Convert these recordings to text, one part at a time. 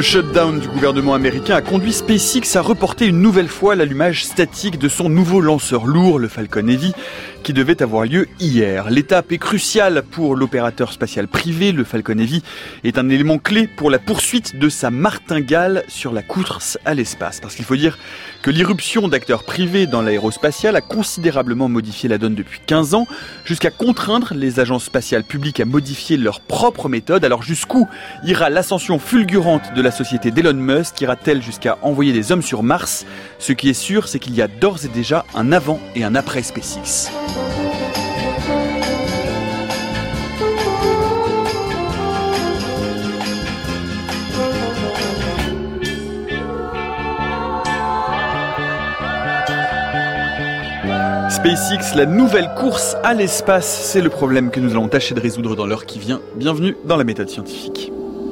shutdown du gouvernement américain a conduit SpaceX à reporter une nouvelle fois l'allumage statique de son nouveau lanceur lourd, le Falcon Heavy, qui devait avoir lieu hier. L'étape est cruciale pour l'opérateur spatial privé. Le Falcon Heavy est un élément clé pour la poursuite de sa martingale sur la course à l'espace. Parce qu'il faut dire que l'irruption d'acteurs privés dans l'aérospatial a considérablement modifié la donne depuis 15 ans, jusqu'à contraindre les agences spatiales publiques à modifier leurs propres méthodes. Alors jusqu'où ira l'ascension fulgurante de la société d'Elon Musk? Ira-t-elle jusqu'à envoyer des hommes sur Mars? Ce qui est sûr, c'est qu'il y a d'ores et déjà un avant et un après SpaceX. SpaceX, la nouvelle course à l'espace, c'est le problème que nous allons tâcher de résoudre dans l'heure qui vient. Bienvenue dans la méthode scientifique.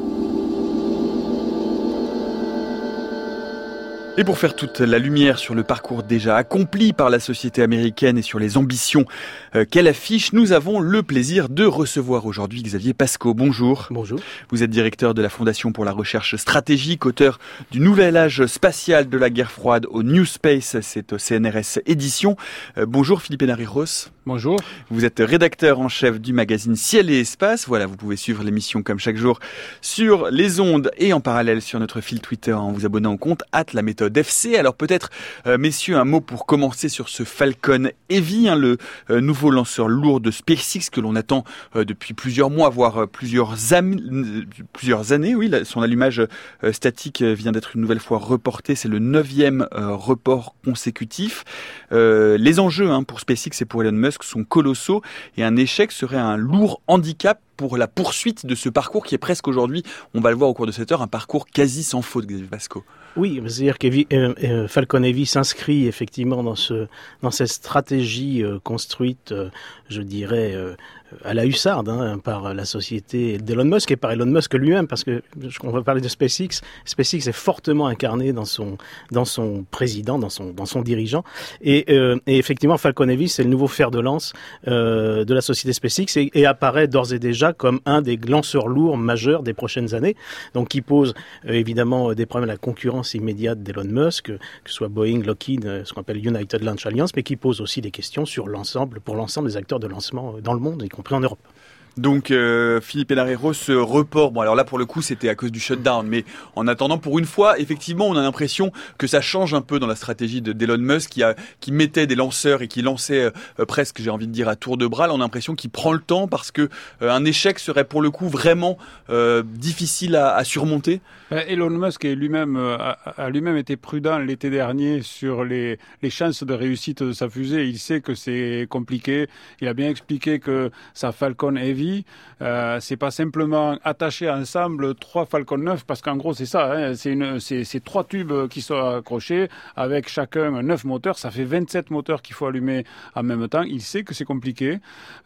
Et pour faire toute la lumière sur le parcours déjà accompli par la société américaine et sur les ambitions qu'elle affiche, nous avons le plaisir de recevoir aujourd'hui Xavier Pascaud. Bonjour. Bonjour. Vous êtes directeur de la Fondation pour la recherche stratégique, auteur du nouvel âge spatial de la guerre froide au New Space, c'est au CNRS Éditions. Bonjour Philippe Hénary-Ross. Bonjour. Vous êtes rédacteur en chef du magazine Ciel et Espace. Voilà, vous pouvez suivre l'émission comme chaque jour sur les ondes et en parallèle sur notre fil Twitter en vous abonnant au compte @laméthodefc. Alors peut-être, messieurs, un mot pour commencer sur ce Falcon Heavy, le nouveau lanceur lourd de SpaceX que l'on attend depuis plusieurs mois, voire plusieurs années. Oui, son allumage statique vient d'être une nouvelle fois reporté. C'est le 9e report consécutif. Les enjeux pour SpaceX et pour Elon Musk sont colossaux et un échec serait un lourd handicap pour la poursuite de ce parcours qui est presque aujourd'hui, on va le voir au cours de cette heure, un parcours quasi sans faute, Xavier Pascaud. Oui, c'est-à-dire que Falcon Heavy s'inscrit effectivement dans cette stratégie construite, je dirais, à la hussarde par la société d'Elon Musk et par Elon Musk lui-même, parce que on va parler de SpaceX. SpaceX est fortement incarné dans son président, dans son dirigeant, et effectivement Falcon Heavy c'est le nouveau fer de lance de la société SpaceX et apparaît d'ores et déjà comme un des lanceurs lourds majeurs des prochaines années, donc qui pose évidemment des problèmes à la concurrence immédiate d'Elon Musk, que ce soit Boeing, Lockheed, ce qu'on appelle United Launch Alliance, mais qui pose aussi des questions pour l'ensemble des acteurs de lancement dans le monde, y compris en Europe. Donc Philippe Hénary-Ross, ce report, bon alors là pour le coup c'était à cause du shutdown, mais en attendant pour une fois, effectivement on a l'impression que ça change un peu dans la stratégie d'Elon Musk qui mettait des lanceurs et qui lançait presque, j'ai envie de dire, à tour de bras. Là on a l'impression qu'il prend le temps parce que un échec serait pour le coup vraiment difficile à surmonter. Elon Musk a lui-même été prudent l'été dernier sur les chances de réussite de sa fusée. Il sait que c'est compliqué. Il a bien expliqué que sa Falcon Heavy, c'est pas simplement attacher ensemble 3 Falcon 9, parce qu'en gros c'est ça, c'est 3 tubes qui sont accrochés avec chacun 9 moteurs. Ça fait 27 moteurs qu'il faut allumer en même temps. Il sait que c'est compliqué,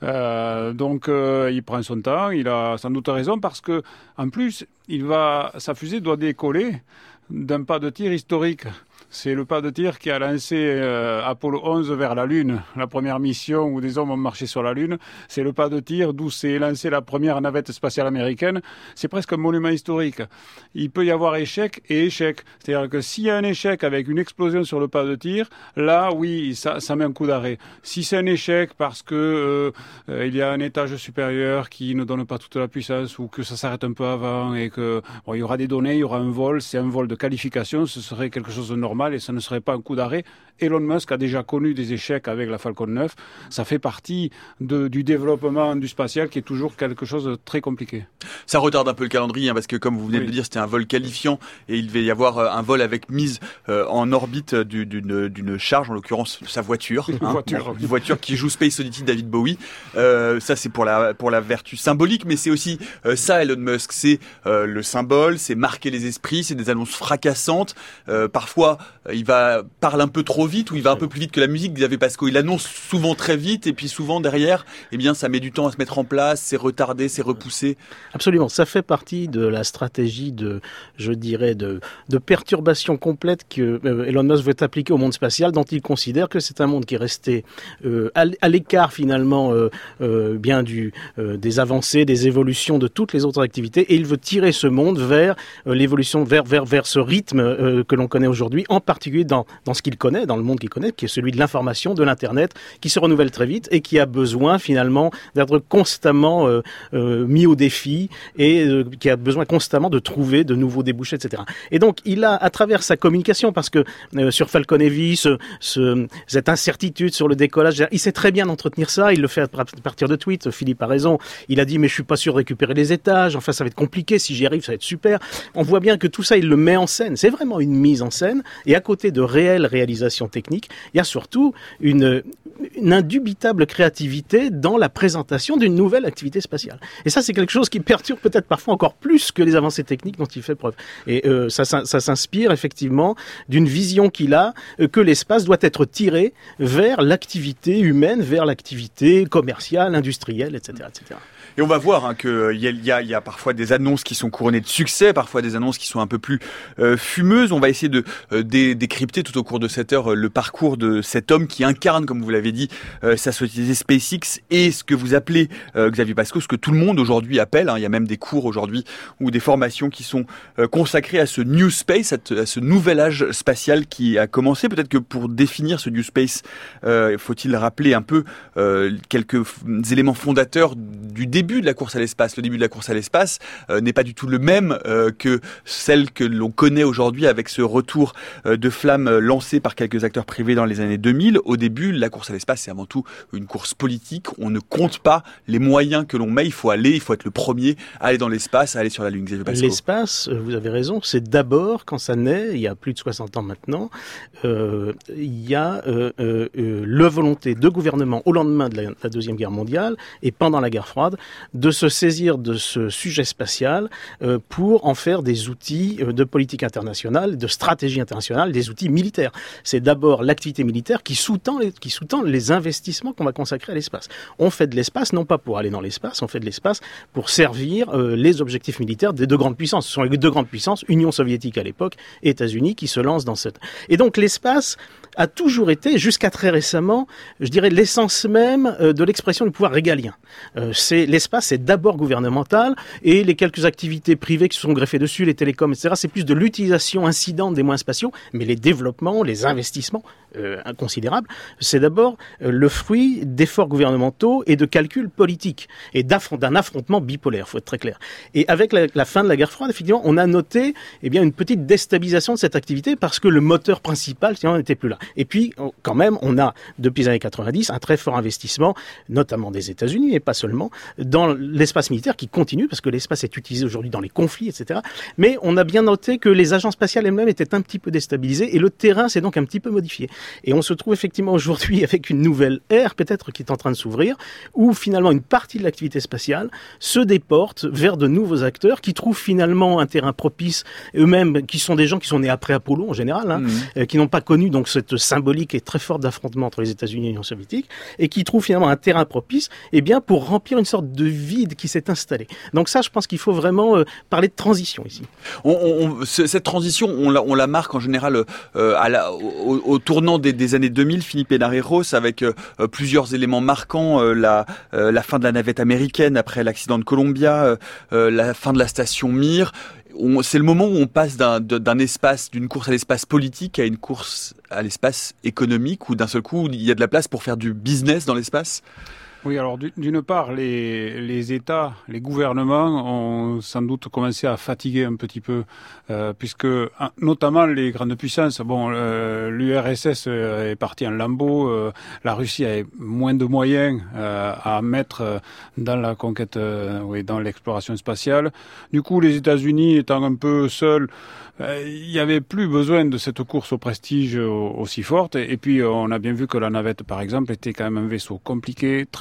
donc il prend son temps. Il a sans doute raison parce que en plus sa fusée doit décoller d'un pas de tir historique. C'est le pas de tir qui a lancé Apollo 11 vers la Lune, la première mission où des hommes ont marché sur la Lune. C'est le pas de tir d'où s'est lancée la première navette spatiale américaine. C'est presque un monument historique. Il peut y avoir échec et échec. C'est-à-dire que s'il y a un échec avec une explosion sur le pas de tir, là, oui, ça met un coup d'arrêt. Si c'est un échec parce que il y a un étage supérieur qui ne donne pas toute la puissance ou que ça s'arrête un peu avant et que il y aura des données, il y aura un vol, c'est un vol de qualification, ce serait quelque chose de normal et ça ne serait pas un coup d'arrêt. Elon Musk a déjà connu des échecs avec la Falcon 9. Ça fait partie du développement du spatial qui est toujours quelque chose de très compliqué. Ça retarde un peu le calendrier parce que comme vous venez de le dire, c'était un vol qualifiant et il devait y avoir un vol avec mise en orbite d'une charge, en l'occurrence sa voiture. Une voiture qui joue Space Oddity de David Bowie. Ça c'est pour la vertu symbolique, mais c'est aussi ça Elon Musk, c'est le symbole, c'est marquer les esprits, c'est des annonces fracassantes, parfois parle un peu trop vite, ou il va un peu plus vite que la musique, Xavier Pascaud. Il annonce souvent très vite, et puis souvent derrière, eh bien, ça met du temps à se mettre en place, c'est retardé, c'est repoussé. Absolument. Ça fait partie de la stratégie de perturbation complète que Elon Musk veut appliquer au monde spatial, dont il considère que c'est un monde qui est resté à l'écart finalement des avancées, des évolutions de toutes les autres activités, et il veut tirer ce monde vers l'évolution, vers ce rythme que l'on connaît aujourd'hui, en particulier dans ce qu'il connaît, dans le monde qu'il connaît, qui est celui de l'information, de l'Internet, qui se renouvelle très vite et qui a besoin finalement d'être constamment mis au défi et qui a besoin constamment de trouver de nouveaux débouchés, etc. Et donc, il a, à travers sa communication, parce que sur Falcon Heavy, cette incertitude sur le décollage, il sait très bien entretenir ça, il le fait à partir de tweets, Philippe a raison, il a dit mais je suis pas sûr de récupérer les étages, enfin ça va être compliqué, si j'y arrive ça va être super. On voit bien que tout ça il le met en scène, c'est vraiment une mise en scène, et à côté de réelles réalisations techniques, il y a surtout une indubitable créativité dans la présentation d'une nouvelle activité spatiale. Et ça c'est quelque chose qui perturbe peut-être parfois encore plus que les avancées techniques dont il fait preuve. Et ça s'inspire effectivement d'une vision qu'il a, que l'espace doit être tiré vers l'activité humaine, vers l'activité commerciale, industrielle, etc., etc. Et on va voir qu'il y a parfois des annonces qui sont couronnées de succès, parfois des annonces qui sont un peu plus fumeuses. On va essayer de décrypter tout au cours de cette heure le parcours de cet homme qui incarne, comme vous l'avez dit, sa société SpaceX et ce que vous appelez, Xavier Pascaud, ce que tout le monde aujourd'hui appelle. Il y a même des cours aujourd'hui ou des formations qui sont consacrées à ce New Space, à ce nouvel âge spatial qui a commencé. Peut-être que pour définir ce New Space, faut-il rappeler un peu quelques éléments fondateurs du début de la course à l'espace. Le début de la course à l'espace n'est pas du tout le même que celle que l'on connaît aujourd'hui avec ce retour de flamme lancé par quelques acteurs privés dans les années 2000. Au début, la course à l'espace, c'est avant tout une course politique. On ne compte pas les moyens que l'on met. Il faut être le premier à aller dans l'espace, à aller sur la Lune. L'espace, vous avez raison, c'est d'abord, quand ça naît, il y a plus de 60 ans maintenant, il y a la volonté de gouvernement au lendemain de la Deuxième Guerre mondiale et pendant la guerre froide de se saisir de ce sujet spatial pour en faire des outils de politique internationale, de stratégie internationale, des outils militaires. C'est d'abord l'activité militaire qui sous-tend les investissements qu'on va consacrer à l'espace. On fait de l'espace non pas pour aller dans l'espace, on fait de l'espace pour servir les objectifs militaires des deux grandes puissances. Ce sont les deux grandes puissances, Union soviétique à l'époque, États-Unis, qui se lancent dans cette... Et donc l'espace a toujours été, jusqu'à très récemment, je dirais l'essence même de l'expression du pouvoir régalien. L'espace, c'est d'abord gouvernemental, et les quelques activités privées qui se sont greffées dessus, les télécoms, etc., c'est plus de l'utilisation incidente des moyens spatiaux, mais les développements, les investissements inconsidérables, c'est d'abord le fruit d'efforts gouvernementaux et de calculs politiques, et d'un affrontement bipolaire, faut être très clair. Et avec la fin de la guerre froide, effectivement, on a noté une petite déstabilisation de cette activité, parce que le moteur principal, n'était plus là. Et puis, quand même, on a, depuis les années 90, un très fort investissement, notamment des États-Unis, et pas seulement, dans l'espace militaire qui continue, parce que l'espace est utilisé aujourd'hui dans les conflits, etc. Mais on a bien noté que les agences spatiales elles-mêmes étaient un petit peu déstabilisées, et le terrain s'est donc un petit peu modifié. Et on se trouve effectivement aujourd'hui avec une nouvelle ère, peut-être, qui est en train de s'ouvrir, où finalement une partie de l'activité spatiale se déporte vers de nouveaux acteurs qui trouvent finalement un terrain propice, eux-mêmes, qui sont des gens qui sont nés après Apollo en général, qui n'ont pas connu donc cette symbolique et très forte d'affrontement entre les États-Unis et l'Union soviétique, et qui trouvent finalement un terrain propice, pour remplir une sorte de vide qui s'est installé. Donc ça, je pense qu'il faut vraiment parler de transition ici. Cette transition, on la marque en général au tournant des années 2000, Philippe Hénarejos, avec plusieurs éléments marquants, la fin de la navette américaine après l'accident de Columbia, la fin de la station Mir. C'est le moment où on passe d'une course à l'espace politique à une course à l'espace économique, où d'un seul coup, il y a de la place pour faire du business dans l'espace. Oui, alors d'une part, les États, les gouvernements ont sans doute commencé à fatiguer un petit peu, puisque notamment les grandes puissances, l'URSS est partie en lambeaux, la Russie a moins de moyens à mettre dans la conquête, dans l'exploration spatiale. Du coup, les États-Unis étant un peu seuls, il n'y avait plus besoin de cette course au prestige aussi forte. Et puis, on a bien vu que la navette, par exemple, était quand même un vaisseau compliqué, très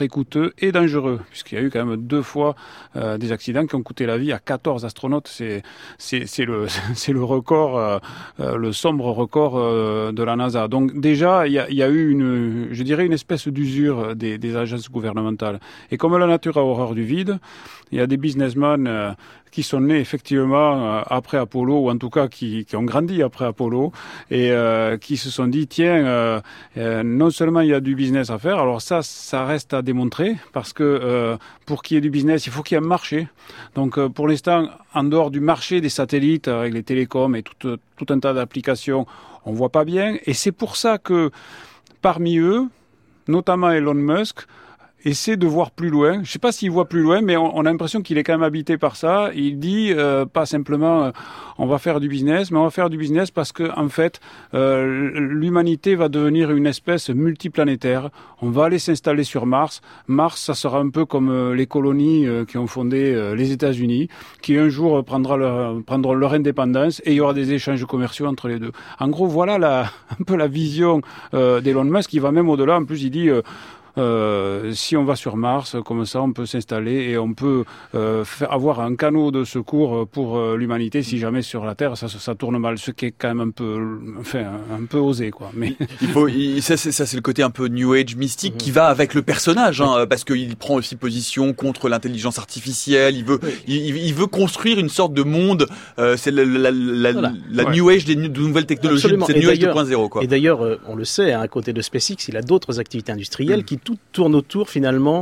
coûteux et dangereux, puisqu'il y a eu quand même 2 fois des accidents qui ont coûté la vie à 14 astronautes. C'est le record, le sombre record de la NASA. Donc déjà, il y a eu une espèce d'usure des agences gouvernementales. Et comme la nature a horreur du vide, il y a des businessmen qui sont nés effectivement après Apollo, ou en tout cas qui ont grandi après Apollo, et qui se sont dit, tiens, non seulement il y a du business à faire, alors ça reste à démontrer, parce que pour qu'il y ait du business, il faut qu'il y ait un marché. Donc pour l'instant, en dehors du marché des satellites, avec les télécoms et tout un tas d'applications, on voit pas bien, et c'est pour ça que parmi eux, notamment Elon Musk, essaie de voir plus loin. Je ne sais pas s'il voit plus loin, mais on a l'impression qu'il est quand même habité par ça. Il dit pas simplement on va faire du business, mais on va faire du business parce que en fait l'humanité va devenir une espèce multiplanétaire. On va aller s'installer sur Mars. Mars, ça sera un peu comme les colonies qui ont fondé les États-Unis, qui un jour prendront leur indépendance, et il y aura des échanges commerciaux entre les deux. En gros, voilà un peu la vision d'Elon Musk, qui va même au-delà. En plus, il dit si on va sur Mars, comme ça, on peut s'installer et on peut avoir un canot de secours pour l'humanité si jamais sur la Terre ça tourne mal, ce qui est quand même un peu osé, quoi. Mais ça c'est le côté un peu New Age mystique qui va avec le personnage, parce qu'il prend aussi position contre l'intelligence artificielle. Il veut construire une sorte de monde. C'est la New Age de nouvelles technologies. Absolument. C'est New Age 2.0, quoi. Et d'ailleurs, on le sait, à côté de SpaceX, il a d'autres activités industrielles qui tout tourne autour finalement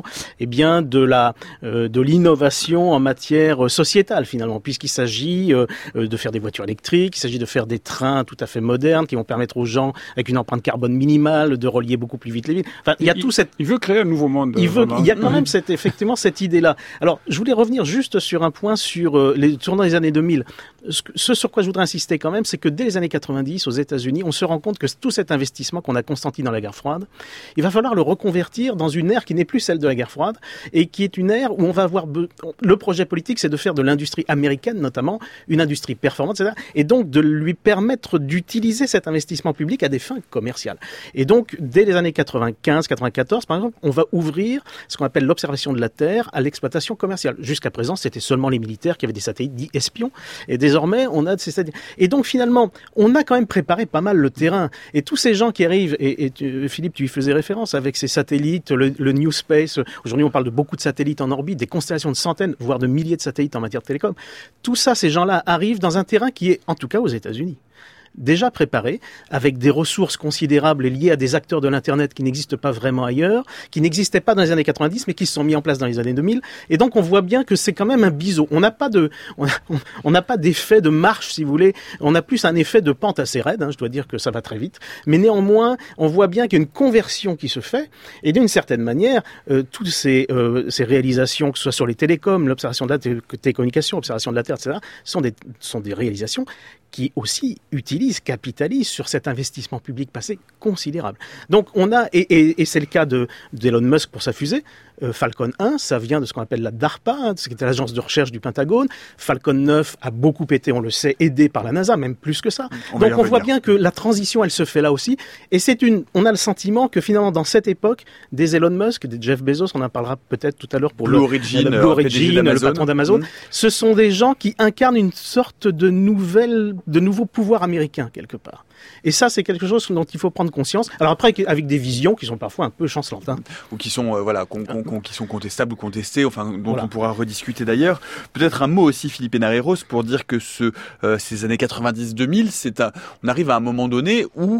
de l'innovation en matière sociétale finalement, puisqu'il s'agit de faire des voitures électriques, il s'agit de faire des trains tout à fait modernes qui vont permettre aux gens avec une empreinte carbone minimale de relier beaucoup plus vite les villes. Enfin, il veut créer un nouveau monde. Il y a quand même effectivement cette idée-là. Alors, je voulais revenir juste sur un point sur les tournants des années 2000. Ce sur quoi je voudrais insister quand même, c'est que dès les années 90 aux États-Unis, on se rend compte que tout cet investissement qu'on a consenti dans la guerre froide, il va falloir le reconvertir dans une ère qui n'est plus celle de la guerre froide et qui est une ère où on va avoir... Le projet politique, c'est de faire de l'industrie américaine, notamment, une industrie performante, etc. Et donc de lui permettre d'utiliser cet investissement public à des fins commerciales. Et donc, dès les années 95-94, par exemple, on va ouvrir ce qu'on appelle l'observation de la Terre à l'exploitation commerciale. Jusqu'à présent, c'était seulement les militaires qui avaient des satellites dits espions. Et désormais, on a de ces satellites. Et donc, finalement, on a quand même préparé pas mal le terrain. Et tous ces gens qui arrivent, Philippe, tu y faisais référence avec ces satellites, le New Space. Aujourd'hui, on parle de beaucoup de satellites en orbite, des constellations de centaines, voire de milliers de satellites en matière de télécom. Tout ça, ces gens-là arrivent dans un terrain qui est, en tout cas aux États-Unis, déjà préparé, avec des ressources considérables liées à des acteurs de l'Internet qui n'existent pas vraiment ailleurs, qui n'existaient pas dans les années 90, mais qui se sont mis en place dans les années 2000. Et donc, on voit bien que c'est quand même un biseau. On n'a pas d'effet de marche, si vous voulez. On a plus un effet de pente assez raide, je dois dire que ça va très vite. Mais néanmoins, on voit bien qu'il y a une conversion qui se fait. Et d'une certaine manière, toutes ces réalisations, que ce soit sur les télécoms, l'observation de la télécommunication, l'observation de la Terre, etc., sont des réalisations qui aussi capitalisent sur cet investissement public passé considérable. Donc on a, et c'est le cas d'Elon Musk pour sa fusée, Falcon 1, ça vient de ce qu'on appelle la DARPA, qui était l'agence de recherche du Pentagone. Falcon 9 a beaucoup été, on le sait, aidé par la NASA, même plus que ça. Donc on voit bien que la transition, elle se fait là aussi. Et on a le sentiment que finalement, dans cette époque, des Elon Musk, des Jeff Bezos, on en parlera peut-être tout à l'heure pour Blue Origin, le patron d'Amazon, ce sont des gens qui incarnent une sorte de nouveau pouvoir américain, quelque part. Et ça, c'est quelque chose dont il faut prendre conscience. Alors après, avec des visions qui sont parfois un peu chancelantes. Ou qui sont, qui sont contestables ou contestées, dont on pourra rediscuter d'ailleurs. Peut-être un mot aussi, Philippe Hénaré-Rosse, pour dire que ces années 90-2000, on arrive à un moment donné où,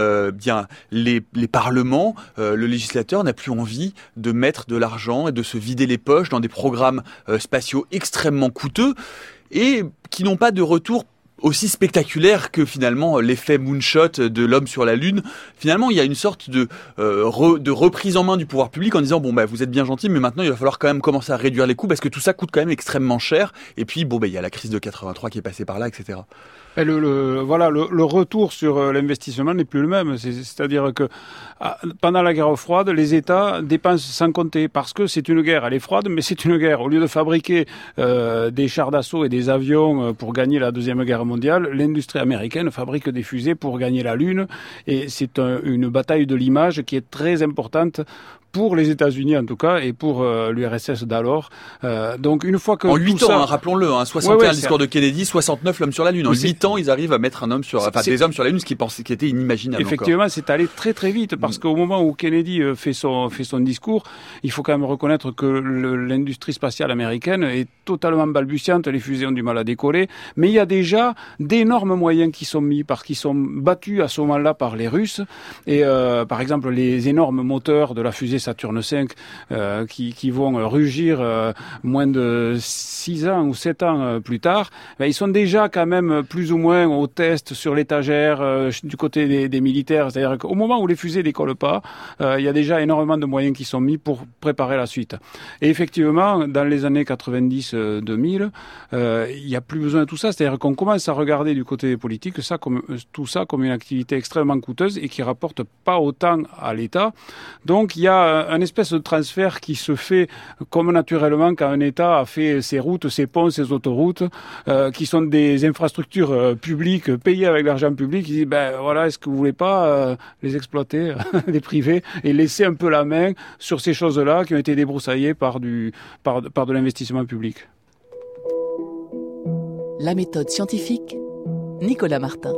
les parlements, le législateur n'a plus envie de mettre de l'argent et de se vider les poches dans des programmes spatiaux extrêmement coûteux et qui n'ont pas de retour aussi spectaculaire que finalement l'effet moonshot de l'homme sur la Lune. Finalement, il y a une sorte de reprise en main du pouvoir public en disant vous êtes bien gentil, mais maintenant il va falloir quand même commencer à réduire les coûts parce que tout ça coûte quand même extrêmement cher. Et puis il y a la crise de 83 qui est passée par là, etc. Et le retour sur l'investissement n'est plus le même. C'est-à-dire que pendant la guerre froide, les États dépensent sans compter parce que c'est une guerre. Elle est froide, mais c'est une guerre. Au lieu de fabriquer des chars d'assaut et des avions pour gagner la Deuxième Guerre mondiale, l'industrie américaine fabrique des fusées pour gagner la Lune. Et c'est une bataille de l'image qui est très importante pour les États-Unis en tout cas et pour l'URSS d'alors. Donc une fois que en 8 ans, ça... rappelons-le, 61 le discours de Kennedy, 69 l'homme sur la Lune. En 8 ans, ils arrivent à mettre des hommes sur la Lune, ce qui était inimaginable. Effectivement, encore. c'est allé très très vite parce qu'au moment où Kennedy fait son discours, il faut quand même reconnaître que l'industrie spatiale américaine est totalement balbutiante, les fusées ont du mal à décoller, mais il y a déjà d'énormes moyens qui sont battus à ce moment-là par les Russes et par exemple les énormes moteurs de la fusée Saturne V qui vont rugir moins de 6 ans ou 7 ans plus tard, ils sont déjà quand même plus ou moins au test sur l'étagère du côté des militaires, c'est-à-dire qu'au moment où les fusées décollent pas, il y a déjà énormément de moyens qui sont mis pour préparer la suite. Et effectivement, dans les années 90-2000, il n'y a plus besoin de tout ça, c'est-à-dire qu'on commence à regarder du côté politique tout ça comme une activité extrêmement coûteuse et qui rapporte pas autant à l'État. Donc il y a un espèce de transfert qui se fait comme naturellement quand un État a fait ses routes, ses ponts, ses autoroutes, qui sont des infrastructures publiques payées avec l'argent public. Il dit est-ce que vous voulez pas les exploiter, les privés, et laisser un peu la main sur ces choses-là qui ont été débroussaillées par de l'investissement public. La méthode scientifique, Nicolas Martin.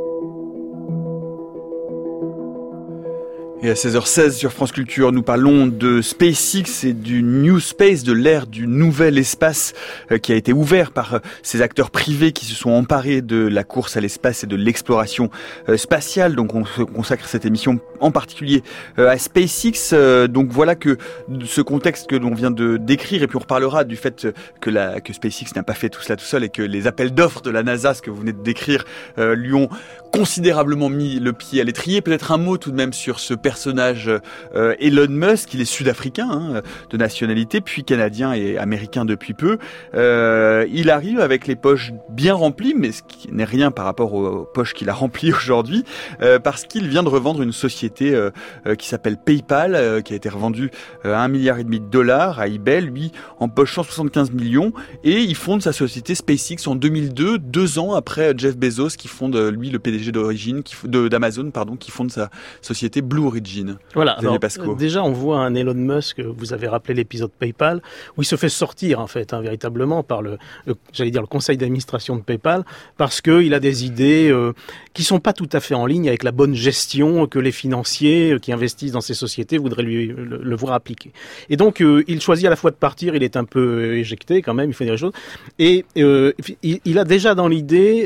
Et à 16h16 sur France Culture, nous parlons de SpaceX et du New Space, de l'ère du nouvel espace qui a été ouvert par ces acteurs privés qui se sont emparés de la course à l'espace et de l'exploration spatiale. Donc on se consacre cette émission en particulier à SpaceX. Donc voilà que ce contexte que l'on vient de décrire, et puis on reparlera du fait que SpaceX n'a pas fait tout cela tout seul et que les appels d'offres de la NASA, ce que vous venez de décrire, lui ont considérablement mis le pied à l'étrier. Peut-être un mot tout de même sur ce personnage Elon Musk. Il est sud-africain de nationalité, puis canadien et américain depuis peu. Il arrive avec les poches bien remplies, mais ce qui n'est rien par rapport aux poches qu'il a remplies aujourd'hui, parce qu'il vient de revendre une société qui s'appelle PayPal, qui a été revendue à $1,5 milliard à eBay. Lui empoche 175 millions et il fonde sa société SpaceX en 2002, 2 ans après Jeff Bezos, qui fonde lui le PDG d'Amazon, qui fonde sa société Blue Origin. Voilà. Alors, déjà, on voit un Elon Musk. Vous avez rappelé l'épisode PayPal où il se fait sortir en fait, véritablement par le conseil d'administration de PayPal, parce que il a des idées qui sont pas tout à fait en ligne avec la bonne gestion que les financiers qui investissent dans ces sociétés voudraient le voir appliquer. Et donc, il choisit à la fois de partir. Il est un peu éjecté quand même. Il fait des choses. Et il a déjà dans l'idée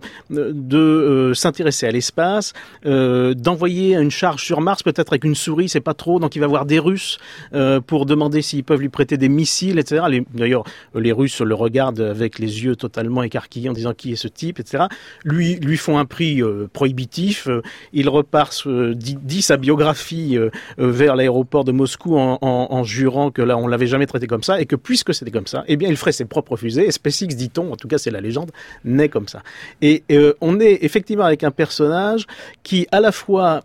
de s'intéresser à l'espace, d'envoyer une charge sur Mars, peut-être avec une souris, c'est pas trop, donc il va voir des Russes pour demander s'ils peuvent lui prêter des missiles, etc. D'ailleurs, les Russes le regardent avec les yeux totalement écarquillés en disant qui est ce type, etc. Lui font un prix prohibitif, il repart, dit sa biographie vers l'aéroport de Moscou en jurant que là on l'avait jamais traité comme ça et que puisque c'était comme ça, eh bien il ferait ses propres fusées, et SpaceX, dit-on, en tout cas c'est la légende, naît comme ça. Et on est effectivement avec un personnage qui à la fois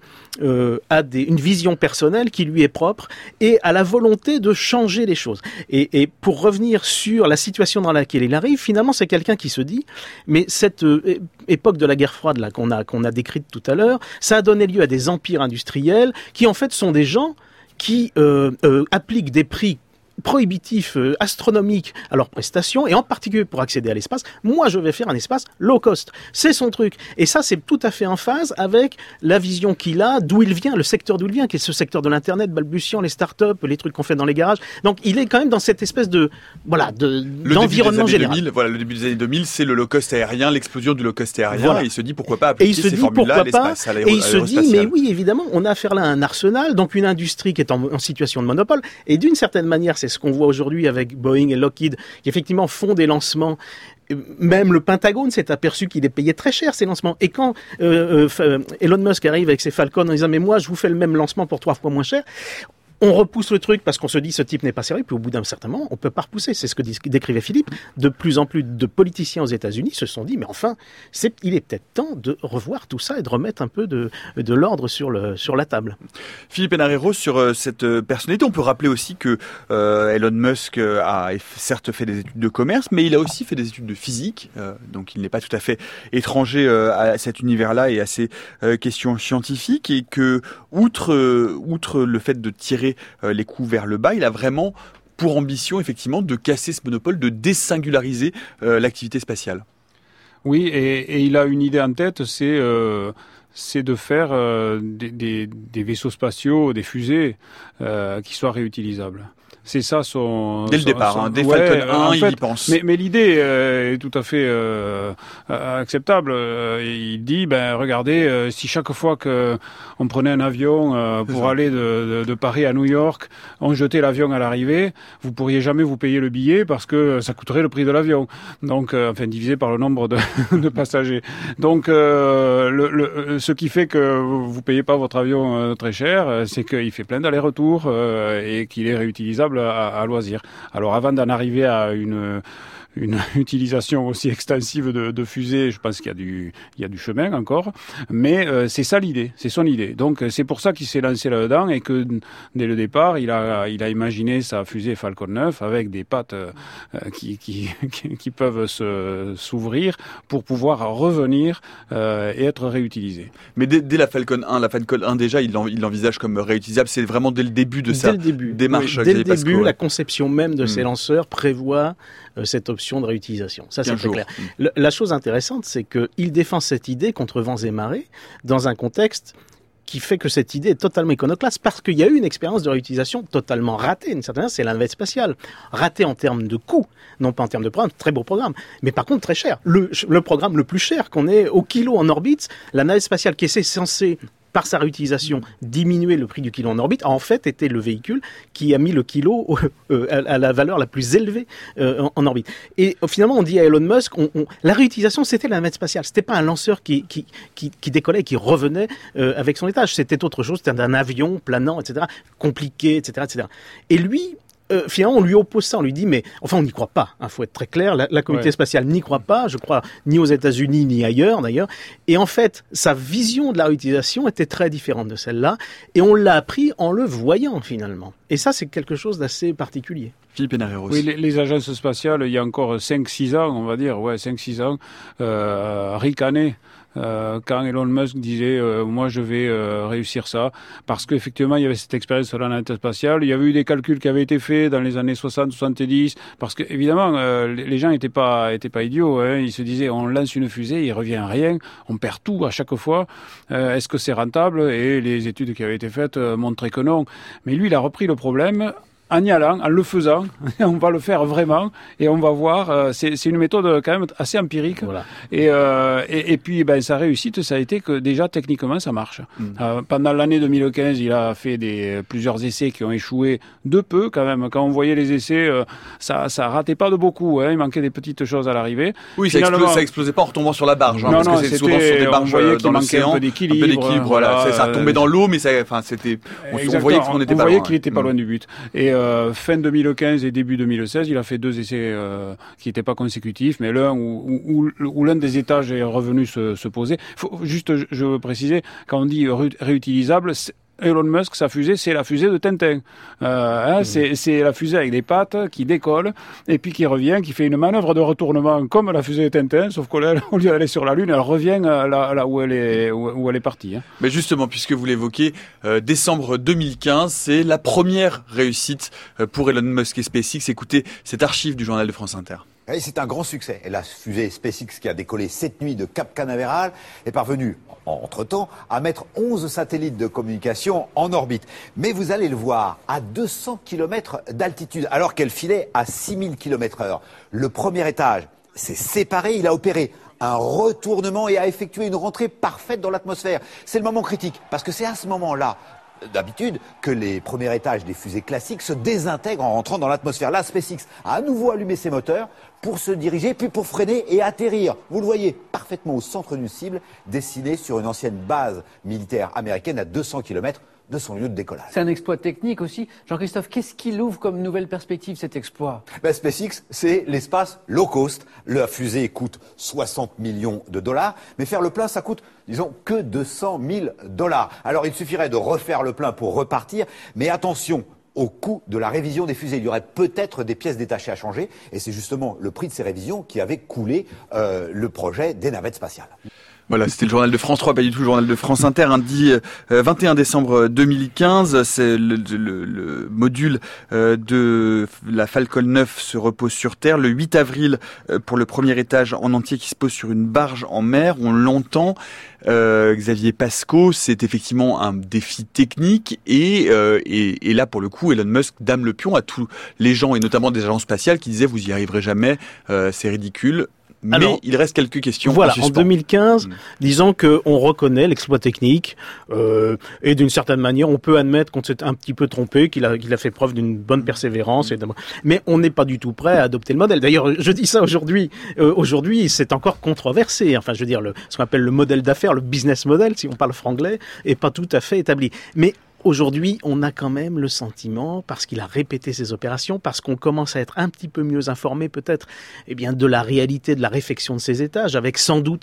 a une vision personnelle qui lui est propre et a la volonté de changer les choses. Et pour revenir sur la situation dans laquelle il arrive, finalement c'est quelqu'un qui se dit, mais cette époque de la guerre froide là qu'on a décrite tout à l'heure, ça a donné lieu à des empires industriels qui en fait sont des gens qui appliquent des prix prohibitifs, astronomiques à leurs prestations, et en particulier pour accéder à l'espace. Moi, je vais faire un espace low cost. C'est son truc. Et ça, c'est tout à fait en phase avec la vision qu'il a, d'où il vient, le secteur d'où il vient, qui est ce secteur de l'Internet, balbutiant, les startups, les trucs qu'on fait dans les garages. Donc, il est quand même dans cette espèce d'environnement général. Le début des années 2000, c'est le low cost aérien, l'explosion du low cost aérien, voilà. Et il se dit pourquoi pas appliquer ces formules-là à l'espace, à l'aérospatial. Et il se dit, mais oui, évidemment, on a affaire là à un arsenal, donc une industrie qui est en situation de monopole, et d'une certaine manière, c'est ce qu'on voit aujourd'hui avec Boeing et Lockheed, qui effectivement font des lancements. Même le Pentagone s'est aperçu qu'il est payé très cher ces lancements. Et quand Elon Musk arrive avec ses Falcon en disant mais moi je vous fais le même lancement pour 3 fois moins cher, on repousse le truc parce qu'on se dit ce type n'est pas sérieux, puis au bout d'un certain moment, on peut pas repousser. C'est ce que décrivait Philippe. De plus en plus de politiciens aux États-Unis se sont dit, mais enfin, il est peut-être temps de revoir tout ça et de remettre un peu de l'ordre sur la table. Philippe Enarero, sur cette personnalité, on peut rappeler aussi que Elon Musk a certes fait des études de commerce, mais il a aussi fait des études de physique, donc il n'est pas tout à fait étranger à cet univers-là et à ces questions scientifiques, et que outre le fait de tirer tirer les coûts vers le bas. Il a vraiment pour ambition, effectivement, de casser ce monopole, de désingulariser l'activité spatiale. Oui, et il a une idée en tête, c'est de faire des vaisseaux spatiaux, des fusées qui soient réutilisables. C'est ça dès le départ, dès Falcon 1, il y pense. Mais l'idée est tout à fait acceptable. Il dit, regardez, si chaque fois que on prenait un avion pour aller de Paris à New York, on jetait l'avion à l'arrivée, vous pourriez jamais vous payer le billet parce que ça coûterait le prix de l'avion. Donc, divisé par le nombre de passagers. Donc, ce qui fait que vous payez pas votre avion très cher, c'est qu'il fait plein d'allers-retours et qu'il est réutilisable à loisir. Alors avant d'en arriver à une utilisation aussi extensive de fusées, je pense qu'il y a du chemin encore, mais c'est ça l'idée, c'est son idée. Donc c'est pour ça qu'il s'est lancé là-dedans et que dès le départ, il a imaginé sa fusée Falcon 9 avec des pattes qui peuvent s'ouvrir pour pouvoir revenir et être réutilisées. Mais dès la Falcon 1 déjà, il l'envisage comme réutilisable. C'est vraiment dès le début de sa démarche. Oui, dès le début, la conception même de ces lanceurs prévoit cette option de réutilisation. Ça, c'est très clair. La chose intéressante, c'est qu'il défend cette idée contre vents et marées dans un contexte qui fait que cette idée est totalement iconoclaste parce qu'il y a eu une expérience de réutilisation totalement ratée. D'une certaine manière, c'est la navette spatiale. Ratée en termes de coût, non pas en termes de programme, très beau programme, mais par contre très cher. Le programme le plus cher qu'on ait au kilo en orbite, la navette spatiale qui est censée par sa réutilisation, diminuer le prix du kilo en orbite, a en fait été le véhicule qui a mis le kilo à la valeur la plus élevée en orbite. Et finalement, on dit à Elon Musk, la réutilisation, c'était la navette spatiale. C'était pas un lanceur qui décollait et qui revenait avec son étage. C'était autre chose, c'était un avion planant, etc., compliqué, etc., etc. Et lui, finalement, on lui oppose ça, on lui dit, mais enfin, on n'y croit pas. Faut être très clair. La communauté spatiale n'y croit pas. Je crois ni aux États-Unis ni ailleurs, d'ailleurs. Et en fait, sa vision de la réutilisation était très différente de celle-là, et on l'a appris en le voyant finalement. Et ça, c'est quelque chose d'assez particulier. Philippe Hénarero. Oui, les agences spatiales, il y a encore 5-6 ans, on va dire, 5-6 ans, ricané. Quand Elon Musk disait moi je vais réussir ça, parce qu'effectivement il y avait cette expérience sur la navette spatiale, il y avait eu des calculs qui avaient été faits dans les années 60-70, parce que évidemment les gens étaient pas idiots, hein. Ils se disaient on lance une fusée, il revient rien, on perd tout à chaque fois, est-ce que c'est rentable? Et les études qui avaient été faites montraient que non. Mais lui il a repris le problème en y allant, en le faisant, on va le faire vraiment et on va voir. C'est une méthode quand même assez empirique. Voilà. Et puis sa réussite, ça a été que déjà techniquement ça marche. Pendant l'année 2015, il a fait plusieurs essais qui ont échoué de peu quand même. Quand on voyait les essais, ça ratait pas de beaucoup. Hein. Il manquait des petites choses à l'arrivée. Oui, ça explosait pas en retombant sur la barge. Non, parce que c'est souvent sur des barges dans l'océan. Un peu d'équilibre. Voilà, ça tombait dans l'eau, mais c'était. On voyait qu'on n'était pas loin. On voyait qu'il était pas loin du but. Et fin 2015 et début 2016, il a fait 2 essais qui n'étaient pas consécutifs, mais l'un où l'un des étages est revenu se poser. Je veux préciser, quand on dit réutilisable, Elon Musk, sa fusée, c'est la fusée de Tintin. C'est la fusée avec des pattes qui décolle et puis qui revient, qui fait une manœuvre de retournement comme la fusée de Tintin, sauf qu'au lieu d'aller sur la Lune, elle revient là où elle est partie. Hein. Mais justement, puisque vous l'évoquez, décembre 2015, c'est la première réussite pour Elon Musk et SpaceX. Écoutez cette archive du journal de France Inter. Et c'est un grand succès. Et la fusée SpaceX qui a décollé cette nuit de Cap Canaveral est parvenue, entre-temps, à mettre 11 satellites de communication en orbite. Mais vous allez le voir, à 200 km d'altitude, alors qu'elle filait à 6000 km/h. Le premier étage s'est séparé, il a opéré un retournement et a effectué une rentrée parfaite dans l'atmosphère. C'est le moment critique, parce que c'est à ce moment-là, d'habitude, que les premiers étages des fusées classiques se désintègrent en rentrant dans l'atmosphère. Là, SpaceX a à nouveau allumé ses moteurs pour se diriger, puis pour freiner et atterrir. Vous le voyez, parfaitement au centre d'une cible dessinée sur une ancienne base militaire américaine à 200 km de son lieu de décollage. C'est un exploit technique aussi. Jean-Christophe, qu'est-ce qu'il ouvre comme nouvelle perspective, cet exploit? SpaceX, c'est l'espace low cost. La fusée coûte 60 millions de dollars, mais faire le plein, ça coûte, disons, que 200 000 dollars. Alors, il suffirait de refaire le plein pour repartir, mais attention au coût de la révision des fusées. Il y aurait peut-être des pièces détachées à changer, et c'est justement le prix de ces révisions qui avait coulé le projet des navettes spatiales. Voilà, c'était le journal de France 3, pas du tout le journal de France Inter, dit 21 décembre 2015. C'est le module de la Falcon 9 se repose sur Terre. Le 8 avril, pour le premier étage en entier qui se pose sur une barge en mer, on l'entend. Xavier Pascaud, c'est effectivement un défi technique et là, pour le coup, Elon Musk dame le pion à tous les gens, et notamment des agences spatiales, qui disaient vous y arriverez jamais, c'est ridicule. Mais alors, il reste quelques questions. Voilà, en 2015, disons qu'on reconnaît l'exploit technique et d'une certaine manière, on peut admettre qu'on s'est un petit peu trompé, qu'il a fait preuve d'une bonne persévérance. Mais on n'est pas du tout prêt à adopter le modèle. D'ailleurs, je dis ça aujourd'hui. Aujourd'hui, c'est encore controversé. Enfin, je veux dire, ce qu'on appelle le modèle d'affaires, le business model, si on parle franglais, est pas tout à fait établi. Mais aujourd'hui, on a quand même le sentiment, parce qu'il a répété ses opérations, parce qu'on commence à être un petit peu mieux informé peut-être, de la réalité de la réfection de ces étages, avec sans doute,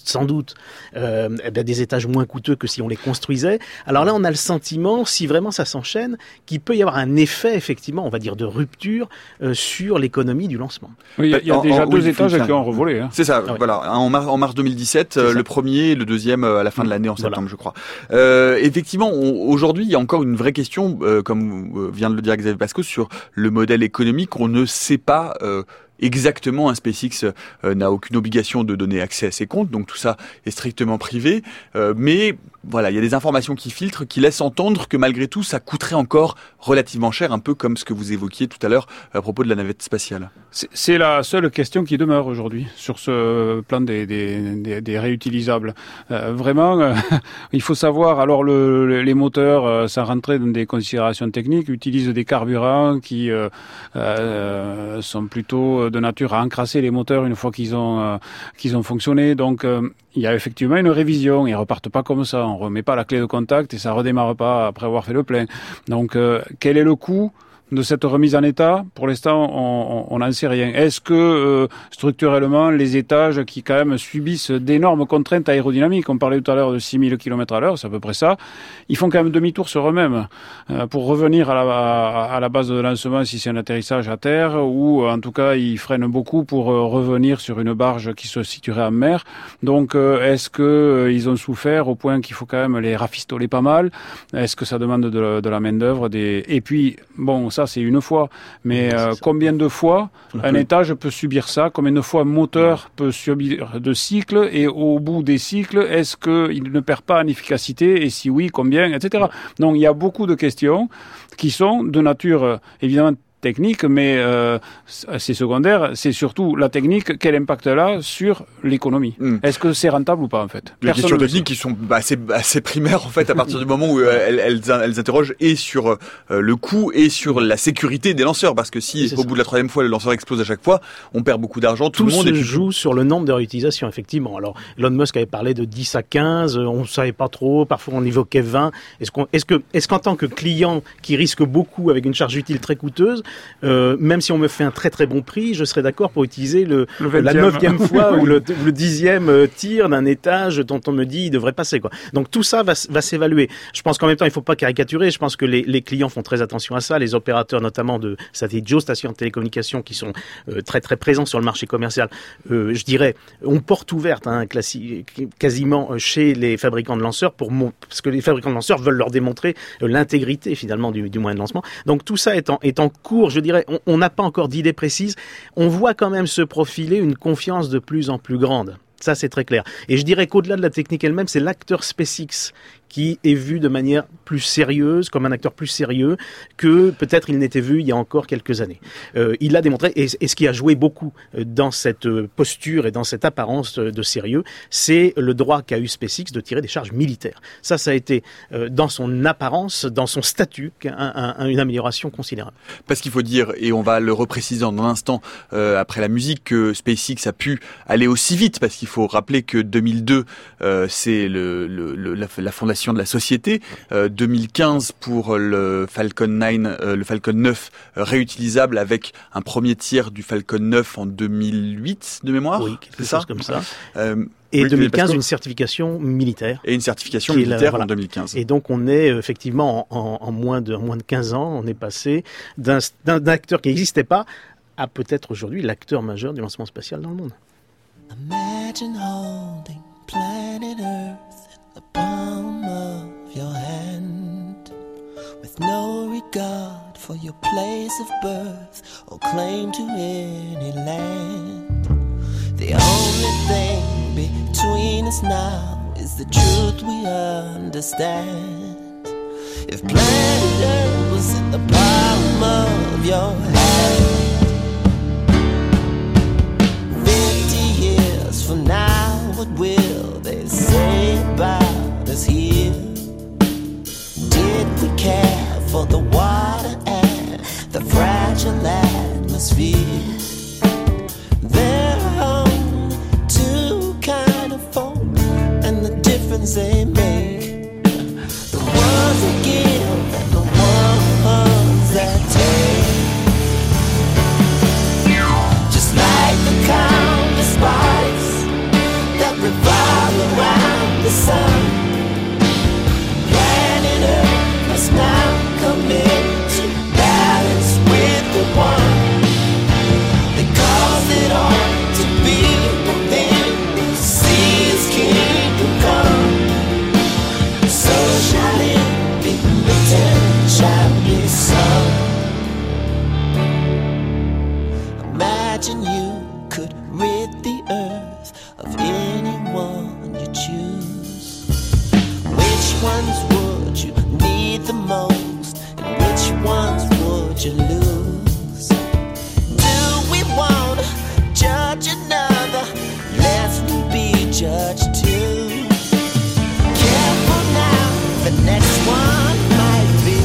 des étages moins coûteux que si on les construisait. Alors là, on a le sentiment, si vraiment ça s'enchaîne, qu'il peut y avoir un effet, effectivement, on va dire de rupture sur l'économie du lancement. Oui, il y a déjà deux étages qui ont revolé. C'est ça, voilà. En mars 2017, le premier et le deuxième à la fin de l'année, en septembre, je crois. Effectivement, aujourd'hui, il y a encore une vraie question, comme vient de le dire Xavier Pascaud, sur le modèle économique. On ne sait pas exactement. SpaceX n'a aucune obligation de donner accès à ses comptes, donc tout ça est strictement privé. Mais voilà, il y a des informations qui filtrent, qui laissent entendre que malgré tout, ça coûterait encore relativement cher, un peu comme ce que vous évoquiez tout à l'heure à propos de la navette spatiale. C'est la seule question qui demeure aujourd'hui sur ce plan des réutilisables. Vraiment, il faut savoir, alors les moteurs, sans rentrer dans des considérations techniques, utilisent des carburants qui sont plutôt de nature à encrasser les moteurs une fois qu'ils ont fonctionné. Donc, il y a effectivement une révision. Ils repartent pas comme ça. On remet pas la clé de contact et ça redémarre pas après avoir fait le plein. Donc, quel est le coût de cette remise en état? Pour l'instant, on n'en sait rien. Est-ce que structurellement, les étages qui quand même subissent d'énormes contraintes aérodynamiques, on parlait tout à l'heure de 6000 km/h, c'est à peu près ça, ils font quand même demi-tour sur eux-mêmes pour revenir à la base de lancement si c'est un atterrissage à terre, ou en tout cas, ils freinent beaucoup pour revenir sur une barge qui se situerait en mer. Donc, est-ce que ils ont souffert au point qu'il faut quand même les rafistoler pas mal? Est-ce que ça demande de la main-d'œuvre? Et puis, bon, ça c'est une fois, mais combien de fois un étage peut subir ça? Combien de fois un moteur peut subir de cycles? Et au bout des cycles, est-ce qu'il ne perd pas en efficacité? Et si oui, combien, etc. Donc il y a beaucoup de questions qui sont de nature évidemment technique, mais c'est secondaire, c'est surtout la technique, quel impact elle a sur l'économie. Est-ce que c'est rentable ou pas, en fait? Les questions techniques qui sont assez primaires, en fait, à partir du moment où elles interrogent et sur le coût et sur la sécurité des lanceurs, parce que si au bout de la troisième fois, le lanceur explose à chaque fois, on perd beaucoup d'argent, tout le monde joue sur le nombre de réutilisations, effectivement. Alors, Elon Musk avait parlé de 10 à 15, on ne savait pas trop, parfois on évoquait 20. Est-ce qu'en tant que client qui risque beaucoup avec une charge utile très coûteuse, même si on me fait un très très bon prix, je serais d'accord pour utiliser la 9e fois ou le 10e tir d'un étage dont on me dit il devrait passer, quoi. Donc tout ça va s'évaluer. Je pense qu'en même temps, il ne faut pas caricaturer. Je pense que les clients font très attention à ça. Les opérateurs, notamment de satellites géostationnaires de télécommunications, qui sont très très présents sur le marché commercial, je dirais, ont porte ouverte quasiment chez les fabricants de lanceurs parce que les fabricants de lanceurs veulent leur démontrer l'intégrité finalement du moyen de lancement. Donc tout ça est en cours. Je dirais, on n'a pas encore d'idée précise. On voit quand même se profiler une confiance de plus en plus grande. Ça, c'est très clair. Et je dirais qu'au-delà de la technique elle-même, c'est l'acteur SpaceX qui est vu de manière plus sérieuse, comme un acteur plus sérieux que peut-être il n'était vu il y a encore quelques années. Il l'a démontré, et ce qui a joué beaucoup dans cette posture et dans cette apparence de sérieux, c'est le droit qu'a eu SpaceX de tirer des charges militaires. Ça a été, dans son apparence, dans son statut, une amélioration considérable. Parce qu'il faut dire, et on va le repréciser dans un instant après la musique, que SpaceX a pu aller aussi vite, parce qu'il faut rappeler que 2002, c'est la fondation de la société, 2015 pour le Falcon 9 réutilisable avec un premier tir du Falcon 9 en 2008 de mémoire. Oui, quelque chose comme ça. Et oui, 2015, une certification militaire. Et une certification militaire en 2015. Et donc on est effectivement en moins de 15 ans, on est passé d'un acteur qui n'existait pas à peut-être aujourd'hui l'acteur majeur du lancement spatial dans le monde. Imagine holding planet Earth in the palm of your hand, with no regard for your place of birth or claim to any land. The only thing between us now is the truth we understand. If planet Earth was in the palm of your hand, 50 years from now, what will they say about us here? Did we care for the water and the fragile atmosphere? There are only two kind of folk, and the difference they make, the ones that give and the ones that take. Just like the countless bodies that revolve around the sun, planet Earth must now come into balance with the one. They cause it all to be within the sea's kingdom come. So shall it be written, shall be sung. Imagine you could rid the earth of anyone you choose. Which ones would you need the most, and which ones would you lose? Do we want to judge another, lest we be judged too? Careful now, the next one might be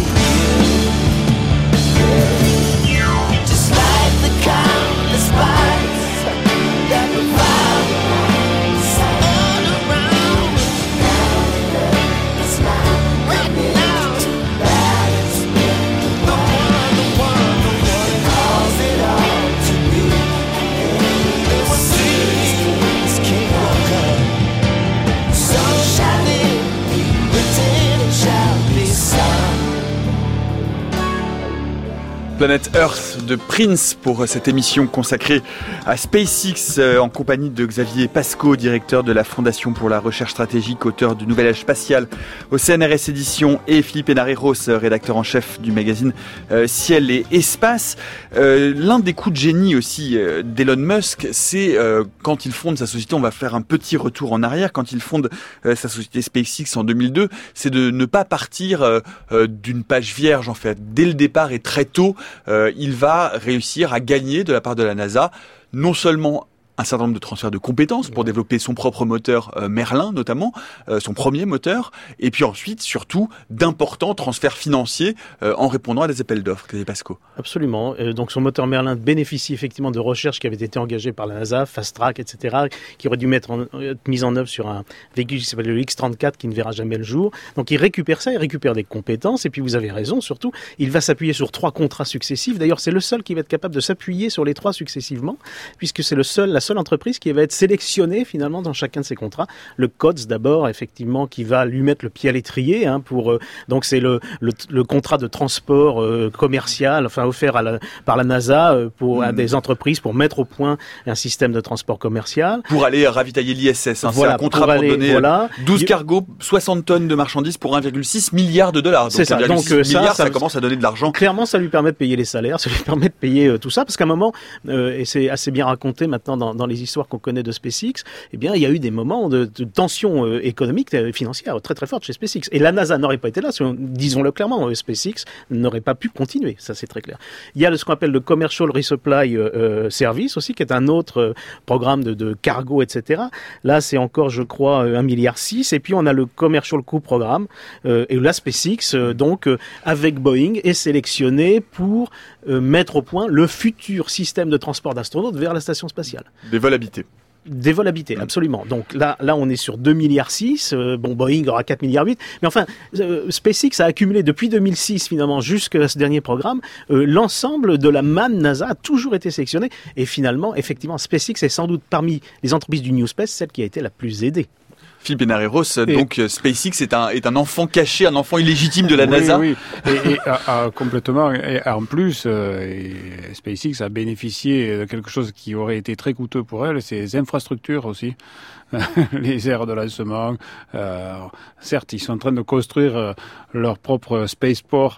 you. Just like the countless bodies that revolve all around. It's now, right now, balance with the one calls it all to be. The seas can't come. So shall it be written, it shall be sung. Planète Earth de Prince pour cette émission consacrée à SpaceX en compagnie de Xavier Pascaud, directeur de la Fondation pour la recherche stratégique, auteur du Nouvel Âge spatial au CNRS Éditions, et Philippe Hénaré-Ross, rédacteur en chef du magazine Ciel et Espace. L'un des coups de génie aussi d'Elon Musk, c'est quand il fonde sa société, on va faire un petit retour en arrière, quand il fonde sa société SpaceX en 2002, c'est de ne pas partir d'une page vierge en fait. Dès le départ et très tôt, il va réussir à gagner de la part de la NASA non seulement un certain nombre de transferts de compétences pour développer son propre moteur Merlin notamment, son premier moteur, et puis ensuite surtout d'importants transferts financiers en répondant à des appels d'offres. Xavier Pascaud. Absolument. Donc son moteur Merlin bénéficie effectivement de recherches qui avaient été engagées par la NASA, Fast Track, etc., qui auraient dû être mises en œuvre sur un véhicule qui s'appelle le X-34 qui ne verra jamais le jour. Donc il récupère ça, il récupère des compétences, et puis vous avez raison surtout, il va s'appuyer sur 3 contrats successifs. D'ailleurs c'est le seul qui va être capable de s'appuyer sur les 3 successivement, puisque c'est la seule entreprise qui va être sélectionnée finalement dans chacun de ces contrats. Le COTS d'abord, effectivement, qui va lui mettre le pied à l'étrier, donc c'est le contrat de transport commercial, enfin offert par la NASA à des entreprises pour mettre au point un système de transport commercial. Pour aller ravitailler l'ISS. Voilà, c'est un contrat pour donner 12 cargos, 60 tonnes de marchandises pour 1,6 milliard de dollars. C'est ça. Donc ça commence à donner de l'argent. Clairement, ça lui permet de payer les salaires, ça lui permet de payer tout ça, parce qu'à un moment, et c'est assez bien raconté maintenant dans les histoires qu'on connaît de SpaceX, eh bien, il y a eu des moments de tension économique et financière très très forte chez SpaceX. Et la NASA n'aurait pas été là, disons-le clairement, SpaceX n'aurait pas pu continuer, ça c'est très clair. Il y a ce qu'on appelle le Commercial Resupply Service aussi, qui est un autre programme de cargo, etc. Là, c'est encore, je crois, 1,6 milliard. Et puis, on a le Commercial Crew Programme. Et là, SpaceX, avec Boeing, est sélectionné pour mettre au point le futur système de transport d'astronautes vers la station spatiale. Des vols habités. Des vols habités, absolument. Donc là, on est sur 2,6 milliards. Boeing aura 4,8 milliards. Mais enfin, SpaceX a accumulé depuis 2006, finalement, jusqu'à ce dernier programme, l'ensemble de la manne NASA a toujours été sélectionné. Et finalement, effectivement, SpaceX est sans doute parmi les entreprises du New Space celle qui a été la plus aidée. Philippe Hénaré-Ross, donc SpaceX est un enfant caché, un enfant illégitime de la NASA. Oui, et complètement. Et en plus, SpaceX a bénéficié de quelque chose qui aurait été très coûteux pour elle, ses infrastructures aussi. les aires de lancement. Certes, ils sont en train de construire leur propre spaceport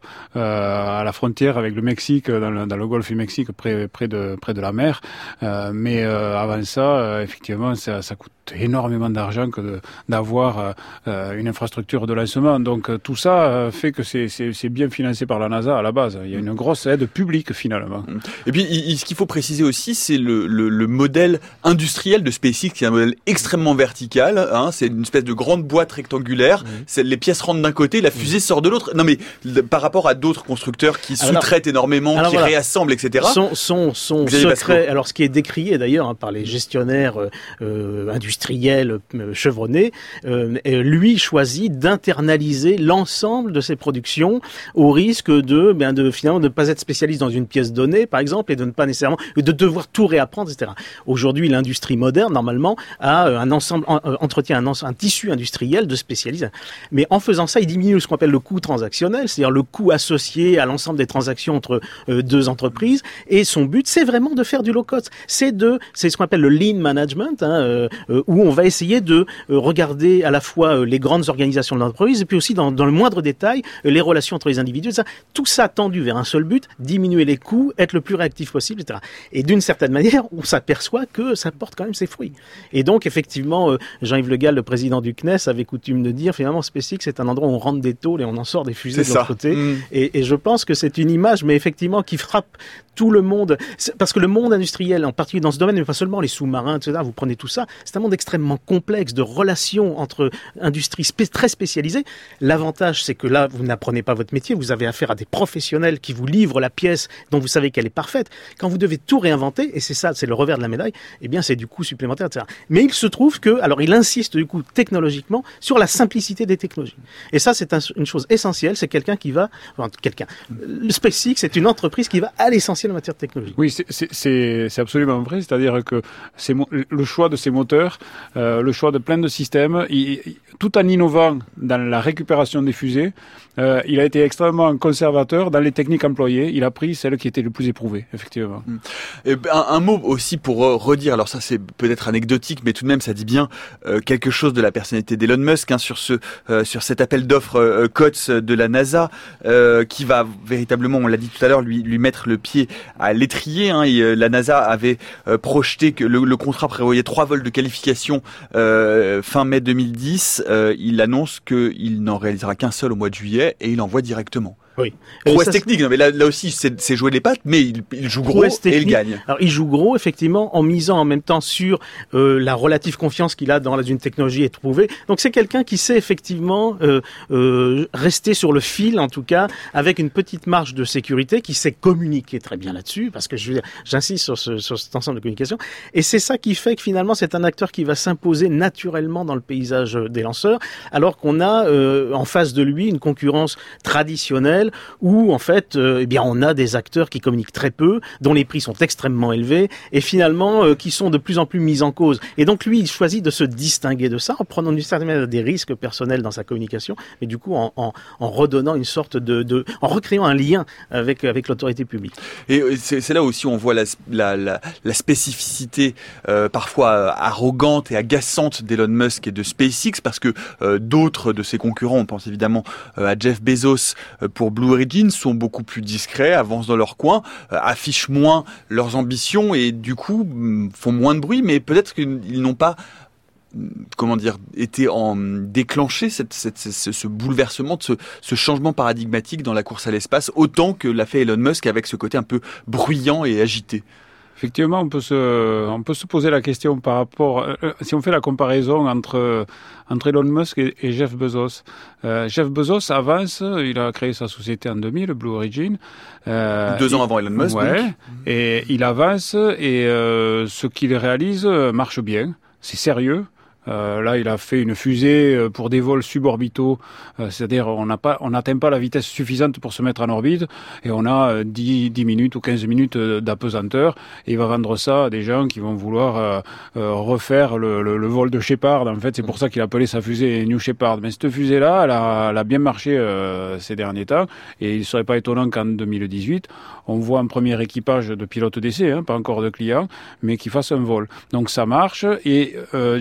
à la frontière avec le Mexique, dans le golfe du Mexique, près de la mer. Mais avant ça, effectivement, ça coûte énormément d'argent que d'avoir une infrastructure de lancement. Donc tout ça fait que c'est bien financé par la NASA à la base. Il y a une grosse aide publique finalement. Et puis ce qu'il faut préciser aussi, c'est le modèle industriel de SpaceX, qui est un modèle extrêmement vertical. Hein, c'est une espèce de grande boîte rectangulaire. C'est, les pièces rentrent d'un côté, la fusée sort de l'autre. Non mais par rapport à d'autres constructeurs qui sous-traitent énormément, qui réassemblent, etc. Son secret. Alors ce qui est décrié d'ailleurs par les gestionnaires industriels chevronnés, lui choisit d'internaliser l'ensemble de ses productions au risque de finalement ne pas être spécialiste dans une pièce donnée, par exemple, et de ne pas nécessairement de devoir tout réapprendre, etc. Aujourd'hui, l'industrie moderne normalement a entretient un tissu industriel de spécialistes, mais en faisant ça, il diminue ce qu'on appelle le coût transactionnel, c'est-à-dire le coût associé à l'ensemble des transactions entre deux entreprises. Et son but, c'est vraiment de faire du low cost. C'est ce qu'on appelle le lean management, où on va essayer de regarder à la fois les grandes organisations de l'entreprise et puis aussi dans le moindre détail les relations entre les individus. Tout ça tendu vers un seul but, diminuer les coûts, être le plus réactif possible, etc. Et d'une certaine manière, on s'aperçoit que ça porte quand même ses fruits. Et donc, effectivement, Jean-Yves Le Gall, le président du CNES, avait coutume de dire, finalement, SpaceX, c'est un endroit où on rentre des tôles et on en sort des fusées de l'autre côté. Et je pense que c'est une image, mais effectivement, qui frappe tout le monde. Parce que le monde industriel, en particulier dans ce domaine, mais pas seulement les sous-marins, etc., vous prenez tout ça, c'est un monde extrêmement complexe de relations entre industries très spécialisées. L'avantage, c'est que là, vous n'apprenez pas votre métier, vous avez affaire à des professionnels qui vous livrent la pièce dont vous savez qu'elle est parfaite. Quand vous devez tout réinventer, et c'est ça, c'est le revers de la médaille, eh bien, c'est du coût supplémentaire, etc. Mais il se trouve que, alors, il insiste du coup technologiquement sur la simplicité des technologies. Et ça, c'est une chose essentielle, c'est le SpaceX, c'est une entreprise qui va à l'essentiel en matière de technologie. Oui, c'est absolument vrai, c'est-à-dire que le choix de ces moteurs, le choix de plein de systèmes, tout en innovant dans la récupération des fusées, il a été extrêmement conservateur dans les techniques employées. Il a pris celles qui étaient le plus éprouvées, effectivement. Et un mot aussi pour redire, alors ça c'est peut-être anecdotique, mais tout de même ça dit bien quelque chose de la personnalité d'Elon Musk, sur cet appel d'offres COTS de la NASA, qui va véritablement, on l'a dit tout à l'heure, lui mettre le pied à l'étrier. Et la NASA avait projeté que le contrat prévoyait 3 vols de qualification fin mai 2010. Il annonce qu'il n'en réalisera qu'un seul au mois de juillet et il envoie directement. Oui. Prouesse technique, non, mais là aussi c'est jouer les pattes, mais il joue gros et il gagne. Alors il joue gros effectivement en misant en même temps sur la relative confiance qu'il a dans une technologie éprouvée. Donc c'est quelqu'un qui sait effectivement rester sur le fil, en tout cas avec une petite marge de sécurité, qui sait communiquer très bien là-dessus, parce que j'insiste sur cet ensemble de communication. Et c'est ça qui fait que finalement c'est un acteur qui va s'imposer naturellement dans le paysage des lanceurs, alors qu'on a en face de lui une concurrence traditionnelle où en fait on a des acteurs qui communiquent très peu, dont les prix sont extrêmement élevés et finalement qui sont de plus en plus mis en cause. Et donc lui, il choisit de se distinguer de ça en prenant d'une certaine manière des risques personnels dans sa communication, mais du coup en redonnant une sorte en recréant un lien avec l'autorité publique. Et c'est là aussi où on voit la spécificité parfois arrogante et agaçante d'Elon Musk et de SpaceX, parce que d'autres de ses concurrents, on pense évidemment à Jeff Bezos pour Blue Origin, sont beaucoup plus discrets, avancent dans leur coin, affichent moins leurs ambitions et du coup font moins de bruit, mais peut-être qu'ils n'ont pas été déclenché ce bouleversement, ce changement paradigmatique dans la course à l'espace, autant que l'a fait Elon Musk avec ce côté un peu bruyant et agité. Effectivement, on peut se poser la question par rapport, si on fait la comparaison entre Elon Musk et Jeff Bezos. Jeff Bezos avance, il a créé sa société en 2000, Blue Origin. 2 ans avant Elon Musk. Ouais, donc. Et il avance et ce qu'il réalise marche bien, c'est sérieux. Là, il a fait une fusée pour des vols suborbitaux, c'est-à-dire on n'atteint pas la vitesse suffisante pour se mettre en orbite et on a 10 minutes ou 15 minutes d'apesanteur et il va vendre ça à des gens qui vont vouloir refaire le vol de Shepard. En fait, c'est pour ça qu'il a appelé sa fusée New Shepard. Mais cette fusée-là, elle a bien marché ces derniers temps et il ne serait pas étonnant qu'en 2018, on voit un premier équipage de pilotes d'essai, pas encore de clients, mais qui fasse un vol. Donc ça marche et Jeff Bezos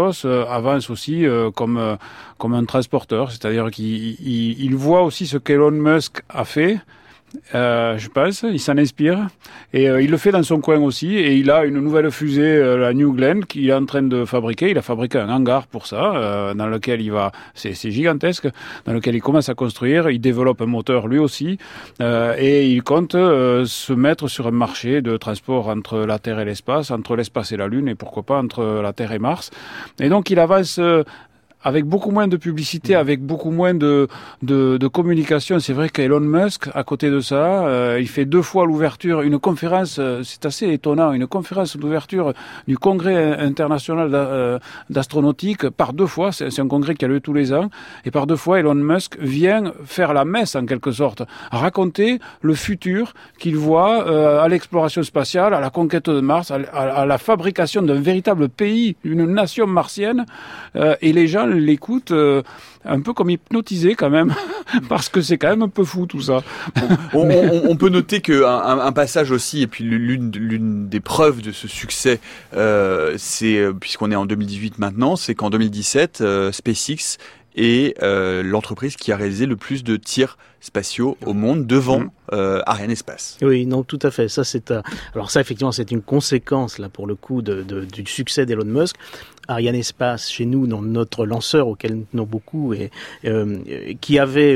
Bezos avance aussi comme un transporteur, c'est-à-dire qu'il voit aussi ce qu'Elon Musk a fait. Je pense, il s'en inspire et il le fait dans son coin aussi, et il a une nouvelle fusée, la New Glenn, qu'il est en train de fabriquer. Il a fabriqué un hangar pour ça, dans lequel il va, c'est gigantesque, dans lequel il commence à construire. Il développe un moteur lui aussi, et il compte se mettre sur un marché de transport entre la Terre et l'espace, entre l'espace et la Lune, et pourquoi pas entre la Terre et Mars. Et donc il avance avec beaucoup moins de publicité, avec beaucoup moins de communication. C'est vrai qu'Elon Musk, à côté de ça, il fait 2 fois l'ouverture, une conférence, c'est assez étonnant, une conférence d'ouverture du congrès international d'astronautique par 2 fois. C'est un congrès qui a lieu tous les ans. Et par 2 fois, Elon Musk vient faire la messe, en quelque sorte, raconter le futur qu'il voit à l'exploration spatiale, à la conquête de Mars, à la fabrication d'un véritable pays, d'une nation martienne. Et les gens l'écoute un peu comme hypnotisé quand même, parce que c'est quand même un peu fou tout ça. On peut noter qu'un passage aussi, et puis l'une des preuves de ce succès, c'est, puisqu'on est en 2018 maintenant, c'est qu'en 2017, SpaceX est l'entreprise qui a réalisé le plus de tirs spatiaux au monde, devant Arianespace. Oui, non, tout à fait. Ça, alors ça, effectivement, c'est une conséquence, là, pour le coup, du succès d'Elon Musk. Arianespace, chez nous, dans notre lanceur, auquel nous tenons beaucoup, et qui avait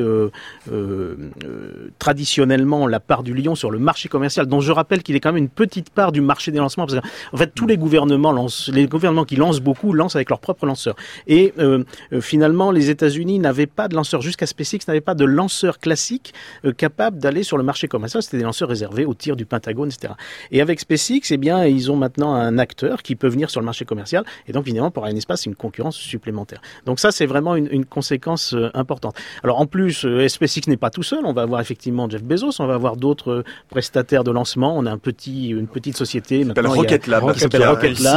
traditionnellement la part du lion sur le marché commercial, dont je rappelle qu'il est quand même une petite part du marché des lancements, parce qu'en fait, tous les gouvernements qui lancent beaucoup, lancent avec leur propre lanceur. Et finalement, les États-Unis n'avaient pas de lanceur, jusqu'à SpaceX, n'avaient pas de lanceur classique capable d'aller sur le marché commercial. C'était des lanceurs réservés aux tirs du Pentagone, etc. Et avec SpaceX, eh bien, ils ont maintenant un acteur qui peut venir sur le marché commercial, et donc, évidemment, pour Arianespace, c'est une concurrence supplémentaire. Donc ça, c'est vraiment une conséquence importante. Alors en plus, SpaceX n'est pas tout seul. On va avoir effectivement Jeff Bezos, on va avoir d'autres prestataires de lancement. On a une petite société qui s'appelle Rocket Lab, qui vient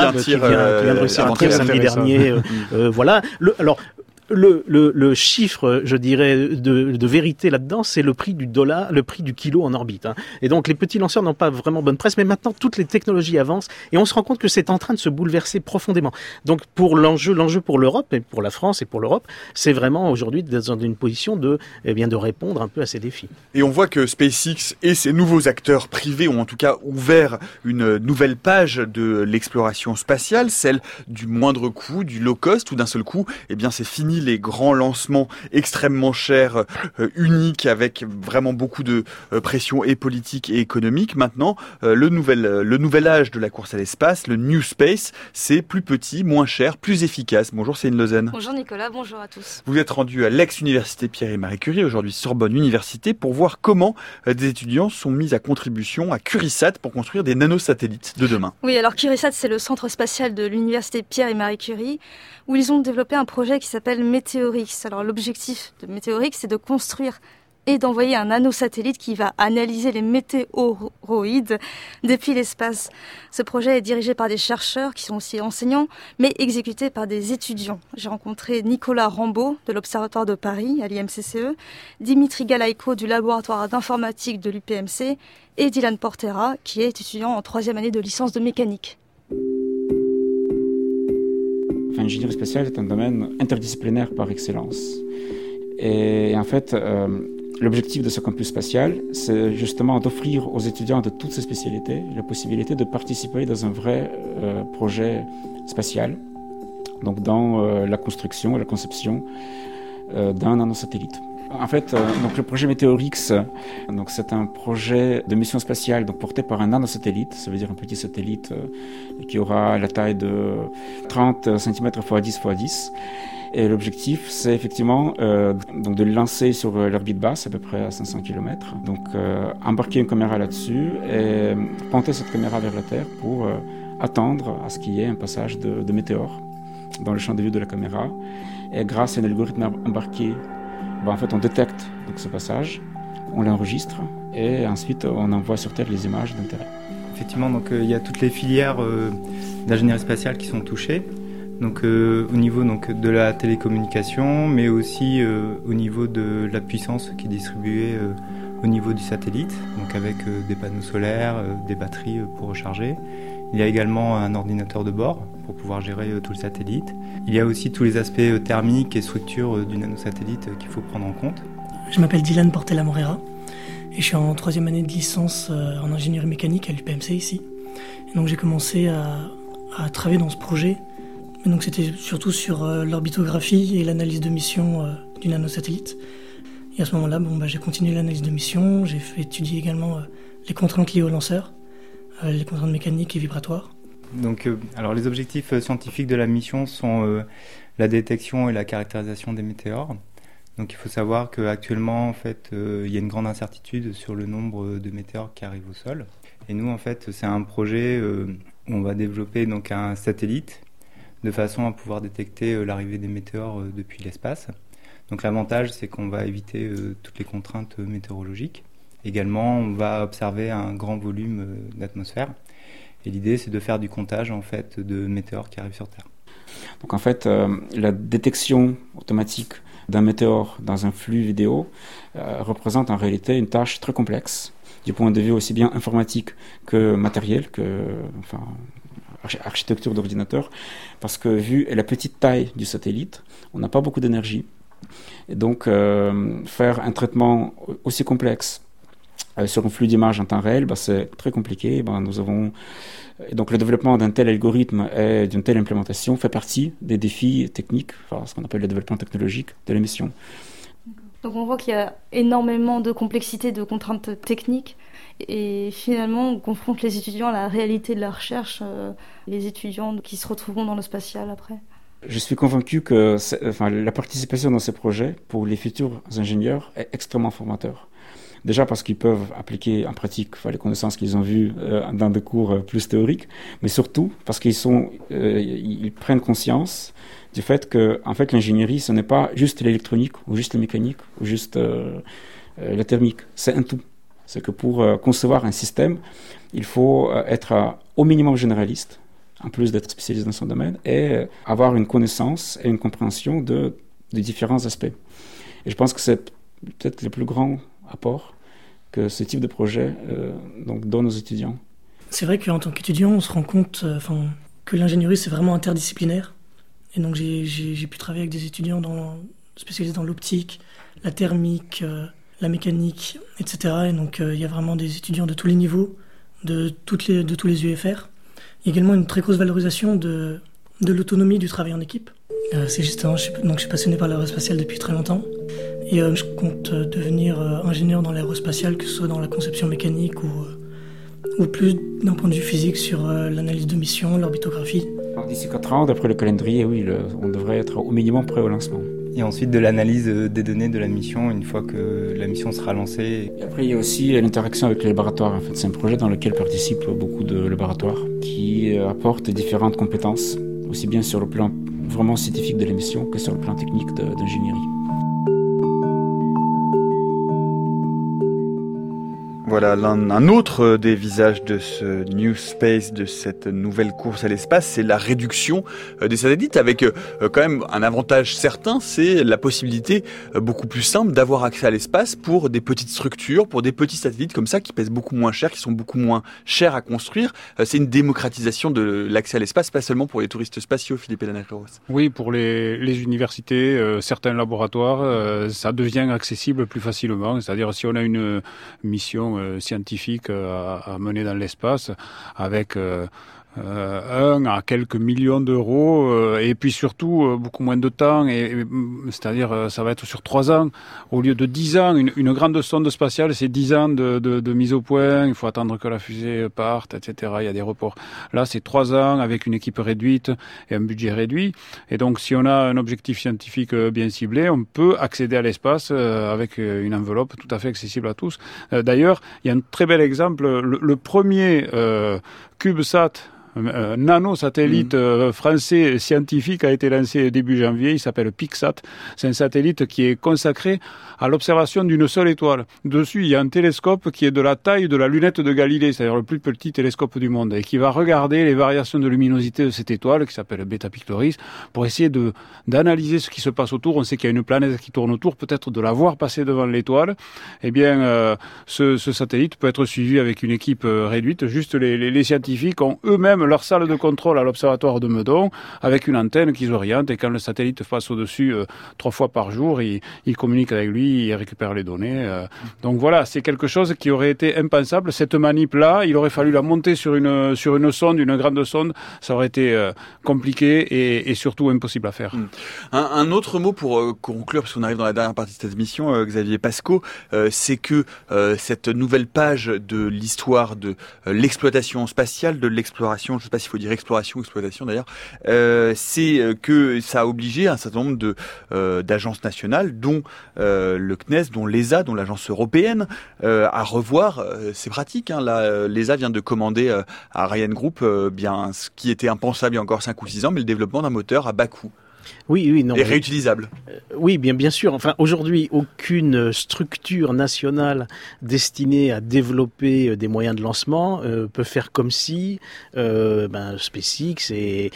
de réussir un tir samedi dernier. Voilà. Le chiffre, je dirais, de vérité là-dedans, c'est le prix du dollar, le prix du kilo en orbite. Hein. Et donc, les petits lanceurs n'ont pas vraiment bonne presse, mais maintenant, toutes les technologies avancent et on se rend compte que c'est en train de se bouleverser profondément. Donc, pour l'enjeu pour l'Europe, et pour la France et pour l'Europe, c'est vraiment aujourd'hui dans une position de répondre un peu à ces défis. Et on voit que SpaceX et ses nouveaux acteurs privés ont en tout cas ouvert une nouvelle page de l'exploration spatiale, celle du moindre coût, du low cost, où d'un seul coup, eh bien, c'est fini les grands lancements extrêmement chers, uniques, avec vraiment beaucoup de pression et politique et économique. Maintenant, le nouvel âge de la course à l'espace, le New Space, c'est plus petit, moins cher, plus efficace. Bonjour Céline Lausanne. Bonjour Nicolas, bonjour à tous. Vous êtes rendu à l'ex-université Pierre et Marie Curie, aujourd'hui Sorbonne Université, pour voir comment des étudiants sont mis à contribution à Curisat pour construire des nanosatellites de demain. Oui, alors Curisat, c'est le centre spatial de l'université Pierre et Marie Curie, où ils ont développé un projet qui s'appelle Météorix. Alors l'objectif de Météorix, c'est de construire et d'envoyer un nanosatellite qui va analyser les météoroïdes depuis l'espace. Ce projet est dirigé par des chercheurs qui sont aussi enseignants, mais exécuté par des étudiants. J'ai rencontré Nicolas Rambaud de l'Observatoire de Paris à l'IMCCE, Dimitri Galaïko du laboratoire d'informatique de l'UPMC et Dylan Portera qui est étudiant en 3e année de licence de mécanique. L'ingénierie spatiale est un domaine interdisciplinaire par excellence. Et en fait, l'objectif de ce campus spatial, c'est justement d'offrir aux étudiants de toutes ces spécialités la possibilité de participer dans un vrai projet spatial, donc dans la construction et la conception d'un nanosatellite. En fait, donc le projet Météorix, donc c'est un projet de mission spatiale donc porté par un nanosatellite, ça veut dire un petit satellite qui aura la taille de 30 cm x 10 x 10. Et l'objectif, c'est effectivement donc de le lancer sur l'orbite basse, à peu près à 500 km. Donc embarquer une caméra là-dessus et pointer cette caméra vers la Terre pour attendre à ce qu'il y ait un passage de météores dans le champ de vue de la caméra. Et grâce à un algorithme embarqué, en fait, on détecte donc, ce passage, on l'enregistre et ensuite on envoie sur Terre les images d'intérêt. Effectivement, donc il y a toutes les filières d'ingénierie spatiale qui sont touchées. Donc au niveau donc de la télécommunication, mais aussi au niveau de la puissance qui est distribuée au niveau du satellite, donc avec des panneaux solaires, des batteries pour recharger. Il y a également un ordinateur de bord pour pouvoir gérer tout le satellite. Il y a aussi tous les aspects thermiques et structures du nanosatellite qu'il faut prendre en compte. Je m'appelle Dylan Portela-Morera et je suis en 3e année de licence en ingénierie mécanique à l'UPMC ici. Et donc j'ai commencé à travailler dans ce projet. Et donc c'était surtout sur l'orbitographie et l'analyse de mission du nanosatellite. Et à ce moment-là, j'ai continué l'analyse de mission. J'ai fait étudier également les contraintes liées au lanceur, les contraintes mécaniques et vibratoires. Donc, alors les objectifs scientifiques de la mission sont la détection et la caractérisation des météores. Donc il faut savoir qu'actuellement, en fait, il y a une grande incertitude sur le nombre de météores qui arrivent au sol. Et nous, en fait, c'est un projet où on va développer donc un satellite de façon à pouvoir détecter l'arrivée des météores depuis l'espace. Donc l'avantage, c'est qu'on va éviter toutes les contraintes météorologiques. Également, on va observer un grand volume d'atmosphère. Et l'idée, c'est de faire du comptage en fait, de météores qui arrivent sur Terre. Donc en fait, la détection automatique d'un météore dans un flux vidéo représente en réalité une tâche très complexe, du point de vue aussi bien informatique que matériel, architecture d'ordinateur, parce que vu la petite taille du satellite, on n'a pas beaucoup d'énergie. Et donc, faire un traitement aussi complexe sur un flux d'images en temps réel, c'est très compliqué. Et donc, le développement d'un tel algorithme et d'une telle implémentation fait partie des défis techniques, ce qu'on appelle le développement technologique de la mission. Donc, on voit qu'il y a énormément de complexité, de contraintes techniques. Et finalement, on confronte les étudiants à la réalité de la recherche, les étudiants qui se retrouveront dans le spatial après. Je suis convaincu que la participation dans ces projets pour les futurs ingénieurs est extrêmement formateur. Déjà parce qu'ils peuvent appliquer en pratique les connaissances qu'ils ont vues dans des cours plus théoriques, mais surtout parce ils prennent conscience du fait que en fait, l'ingénierie, ce n'est pas juste l'électronique ou juste la mécanique ou juste la thermique, c'est un tout. C'est que pour concevoir un système, il faut être au minimum généraliste, en plus d'être spécialisé dans son domaine, et avoir une connaissance et une compréhension de différents aspects. Et je pense que c'est peut-être le plus grand apport que ce type de projet donne aux étudiants. C'est vrai qu'en tant qu'étudiant, on se rend compte que l'ingénierie, c'est vraiment interdisciplinaire. Et donc j'ai pu travailler avec des étudiants spécialisés dans l'optique, la thermique, la mécanique, etc. Et donc il y a vraiment des étudiants de tous les niveaux, de tous les UFR. Il y a également une très grosse valorisation de l'autonomie du travail en équipe. C'est justement, je suis passionné par l'aérospatiale depuis très longtemps. Et je compte devenir ingénieur dans l'aérospatiale, que ce soit dans la conception mécanique ou plus d'un point de vue physique sur l'analyse de mission, l'orbitographie. D'ici 4 ans, d'après le calendrier, oui, on devrait être au minimum prêt au lancement. Et ensuite de l'analyse des données de la mission une fois que la mission sera lancée. Et après, il y a aussi l'interaction avec les laboratoires. En fait, c'est un projet dans lequel participent beaucoup de laboratoires qui apportent différentes compétences, aussi bien sur le plan vraiment scientifique de la mission que sur le plan technique d'ingénierie. Voilà un autre des visages de ce New Space, de cette nouvelle course à l'espace, c'est la réduction des satellites avec quand même un avantage certain, c'est la possibilité beaucoup plus simple d'avoir accès à l'espace pour des petites structures, pour des petits satellites comme ça qui pèsent beaucoup moins cher, qui sont beaucoup moins chers à construire. C'est une démocratisation de l'accès à l'espace, pas seulement pour les touristes spatiaux, Philippe Elaneros. Oui, pour les universités, certains laboratoires, ça devient accessible plus facilement. C'est-à-dire si on a une mission scientifique à mener dans l'espace avec 1 à quelques millions d'euros et puis surtout beaucoup moins de temps c'est-à-dire ça va être sur 3 ans au lieu de 10 ans. Une grande sonde spatiale, c'est 10 ans de mise au point, il faut attendre que la fusée parte, etc. Il y a des reports. Là, c'est 3 ans avec une équipe réduite et un budget réduit. Et donc, si on a un objectif scientifique bien ciblé, on peut accéder à l'espace avec une enveloppe tout à fait accessible à tous. D'ailleurs, il y a un très bel exemple. Le premier CubeSat, nanosatellite français scientifique a été lancé début janvier, il s'appelle PicSat. C'est un satellite qui est consacré à l'observation d'une seule étoile. Dessus, il y a un télescope qui est de la taille de la lunette de Galilée, c'est-à-dire le plus petit télescope du monde, et qui va regarder les variations de luminosité de cette étoile, qui s'appelle Beta Pictoris, pour essayer d'analyser ce qui se passe autour. On sait qu'il y a une planète qui tourne autour, peut-être de la voir passer devant l'étoile. Eh bien, ce satellite peut être suivi avec une équipe réduite. Juste les scientifiques ont eux-mêmes leur salle de contrôle à l'observatoire de Meudon avec une antenne qu'ils orientent, et quand le satellite passe au-dessus 3 fois par jour, ils communiquent avec lui, ils récupèrent les données. Donc voilà, c'est quelque chose qui aurait été impensable. Cette manip-là, il aurait fallu la monter sur une sonde, une grande sonde. Ça aurait été compliqué et surtout impossible à faire. Un autre mot pour conclure, parce qu'on arrive dans la dernière partie de cette émission, Xavier Pascaud, c'est que cette nouvelle page de l'histoire de l'exploitation spatiale, de l'exploration, je ne sais pas s'il faut dire exploration ou exploitation d'ailleurs, c'est que ça a obligé un certain nombre d'agences nationales, dont le CNES, dont l'ESA, dont l'agence européenne, à revoir ces pratiques. L'ESA vient de commander à Ariane Group ce qui était impensable il y a encore 5 ou 6 ans, mais le développement d'un moteur à bas coût. Oui, non. Et réutilisable. Oui, bien sûr. Enfin, aujourd'hui, aucune structure nationale destinée à développer des moyens de lancement peut faire comme si SpaceX et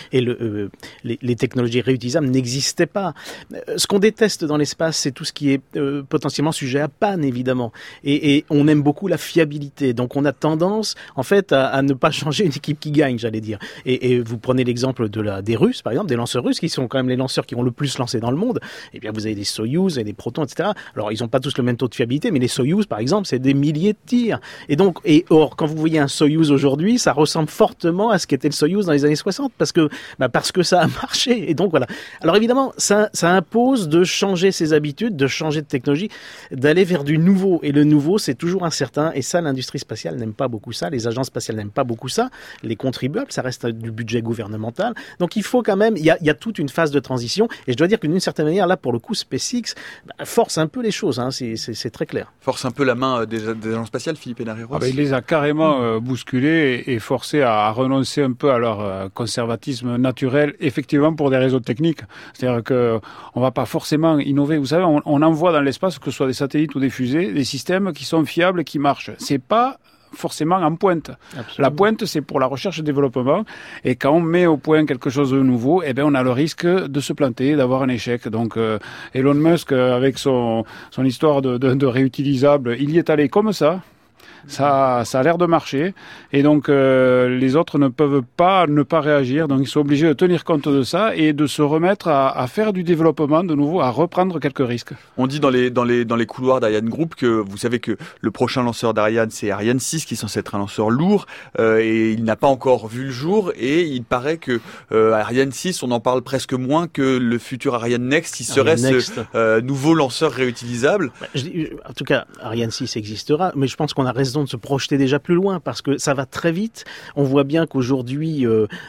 les technologies réutilisables n'existaient pas. Ce qu'on déteste dans l'espace, c'est tout ce qui est potentiellement sujet à panne, évidemment. Et on aime beaucoup la fiabilité. Donc, on a tendance, en fait, à ne pas changer une équipe qui gagne, j'allais dire. Et vous prenez l'exemple des Russes, par exemple, des lanceurs russes, qui sont quand même les lanceurs qui ont le plus lancé dans le monde. Eh bien, vous avez des Soyouz et des Protons, etc. Alors, ils n'ont pas tous le même taux de fiabilité, mais les Soyouz, par exemple, c'est des milliers de tirs. Or, quand vous voyez un Soyouz aujourd'hui, ça ressemble fortement à ce qu'était le Soyouz dans les années 60, parce que ça a marché. Et donc, voilà. Alors, évidemment, ça impose de changer ses habitudes, de changer de technologie, d'aller vers du nouveau. Et le nouveau, c'est toujours incertain. Et ça, l'industrie spatiale n'aime pas beaucoup ça. Les agences spatiales n'aiment pas beaucoup ça. Les contribuables, ça reste du budget gouvernemental. Donc, il faut quand même, il y a toute une phase de transition. Et je dois dire que d'une certaine manière, là, pour le coup, SpaceX force un peu les choses, c'est très clair. Force un peu la main des agences spatiales, Philippe Hénaré-Ross. Il les a carrément bousculés et forcés à renoncer un peu à leur conservatisme naturel, effectivement pour des raisons techniques. C'est-à-dire qu'on ne va pas forcément innover. Vous savez, on envoie dans l'espace, que ce soit des satellites ou des fusées, des systèmes qui sont fiables et qui marchent. C'est pas forcément en pointe. Absolument. La pointe, c'est pour la recherche et développement. Et quand on met au point quelque chose de nouveau, on a le risque de se planter, d'avoir un échec. Donc, Elon Musk, avec son histoire de réutilisable, il y est allé comme ça. Ça a l'air de marcher, et donc les autres ne peuvent pas ne pas réagir, donc ils sont obligés de tenir compte de ça et de se remettre à faire du développement de nouveau, à reprendre quelques risques. On dit dans les couloirs d'Ariane Group que vous savez que le prochain lanceur d'Ariane, c'est Ariane 6, qui est censé être un lanceur lourd, et il n'a pas encore vu le jour, et il paraît que Ariane 6, on en parle presque moins que le futur Ariane Next, qui serait ce nouveau lanceur réutilisable. En tout cas, Ariane 6 existera, mais je pense qu'on a raison de se projeter déjà plus loin, parce que ça va très vite. On voit bien qu'aujourd'hui,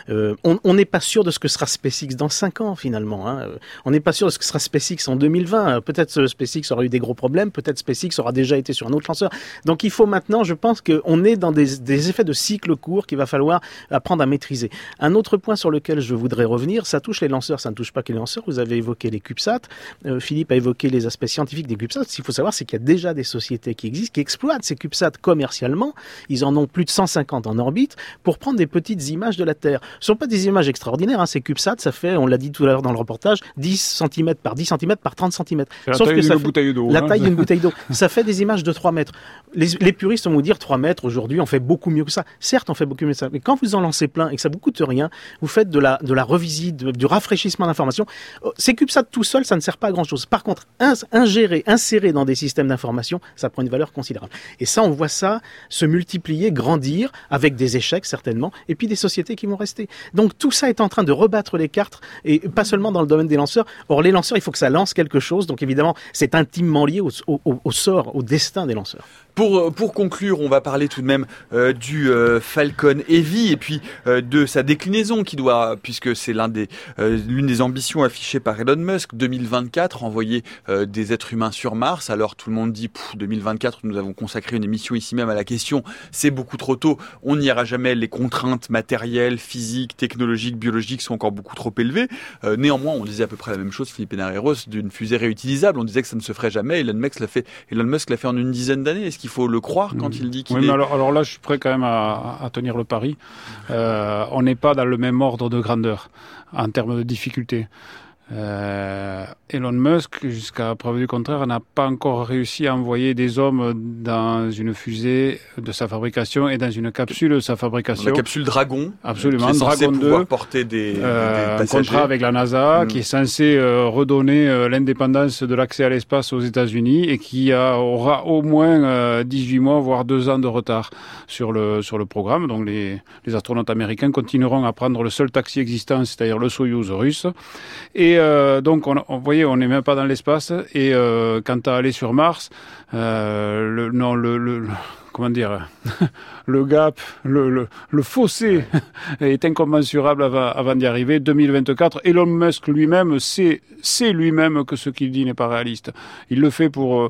on n'est pas sûr de ce que sera SpaceX dans 5 ans, finalement. On n'est pas sûr de ce que sera SpaceX en 2020. Peut-être SpaceX aura eu des gros problèmes, peut-être SpaceX aura déjà été sur un autre lanceur. Donc il faut maintenant, je pense qu'on est dans des effets de cycle court qu'il va falloir apprendre à maîtriser. Un autre point sur lequel je voudrais revenir, ça touche les lanceurs, ça ne touche pas que les lanceurs. Vous avez évoqué les CubeSats. Philippe a évoqué les aspects scientifiques des CubeSats. Ce qu'il faut savoir, c'est qu'il y a déjà des sociétés qui existent, qui exploitent ces CubeSats commercialement. Ils en ont plus de 150 en orbite pour prendre des petites images de la Terre. Ce ne sont pas des images extraordinaires. Ces CubeSats, ça fait, on l'a dit tout à l'heure dans le reportage, 10 cm par 10 cm par 30 cm. Sauf que ça fait bouteille d'eau. La taille d'une bouteille d'eau. Ça fait des images de 3 mètres. Les puristes vont vous dire 3 mètres, aujourd'hui, on fait beaucoup mieux que ça. Certes, on fait beaucoup mieux que ça. Mais quand vous en lancez plein et que ça ne vous coûte rien, vous faites de la revisite, du rafraîchissement d'informations. Ces CubeSats tout seuls, ça ne sert pas à grand-chose. Par contre, insérer dans des systèmes d'information, ça prend une valeur considérable. Et ça, on voit ça se multiplier, grandir, avec des échecs certainement, et puis des sociétés qui vont rester. Donc tout ça est en train de rebattre les cartes, et pas seulement dans le domaine des lanceurs. Or les lanceurs, il faut que ça lance quelque chose, donc évidemment c'est intimement lié au sort, au destin des lanceurs. Pour conclure, on va parler tout de même du Falcon Heavy et puis de sa déclinaison qui doit, puisque c'est l'une des ambitions affichées par Elon Musk, 2024, envoyer des êtres humains sur Mars. Alors tout le monde dit 2024, nous avons consacré une émission ici même à la question, c'est beaucoup trop tôt, on n'y ira jamais, les contraintes matérielles, physiques, technologiques, biologiques sont encore beaucoup trop élevées. Néanmoins, on disait à peu près la même chose, Philippe Hénaré-Ross, d'une fusée réutilisable, on disait que ça ne se ferait jamais, Elon Musk l'a fait en une dizaine d'années. Est-ce qu'il faut le croire quand il dit qu'il mais alors là, je suis prêt quand même à tenir le pari. On n'est pas dans le même ordre de grandeur en termes de difficulté. Elon Musk, jusqu'à preuve du contraire, n'a pas encore réussi à envoyer des hommes dans une fusée de sa fabrication et dans une capsule de sa fabrication. La capsule Dragon. Absolument, qui est Dragon 2. Pouvoir porter des passagers. Un contrat avec la NASA qui est censé redonner l'indépendance de l'accès à l'espace aux États-Unis et qui aura au moins 18 mois, voire 2 ans de retard sur le programme. Donc les astronautes américains continueront à prendre le seul taxi existant, c'est-à-dire le Soyouz russe. Et donc, vous voyez, on n'est même pas dans l'espace. Et quant à aller sur Mars, comment dire, le gap, le fossé est incommensurable avant d'y arriver. 2024, Elon Musk lui-même sait lui-même que ce qu'il dit n'est pas réaliste. Il le fait pour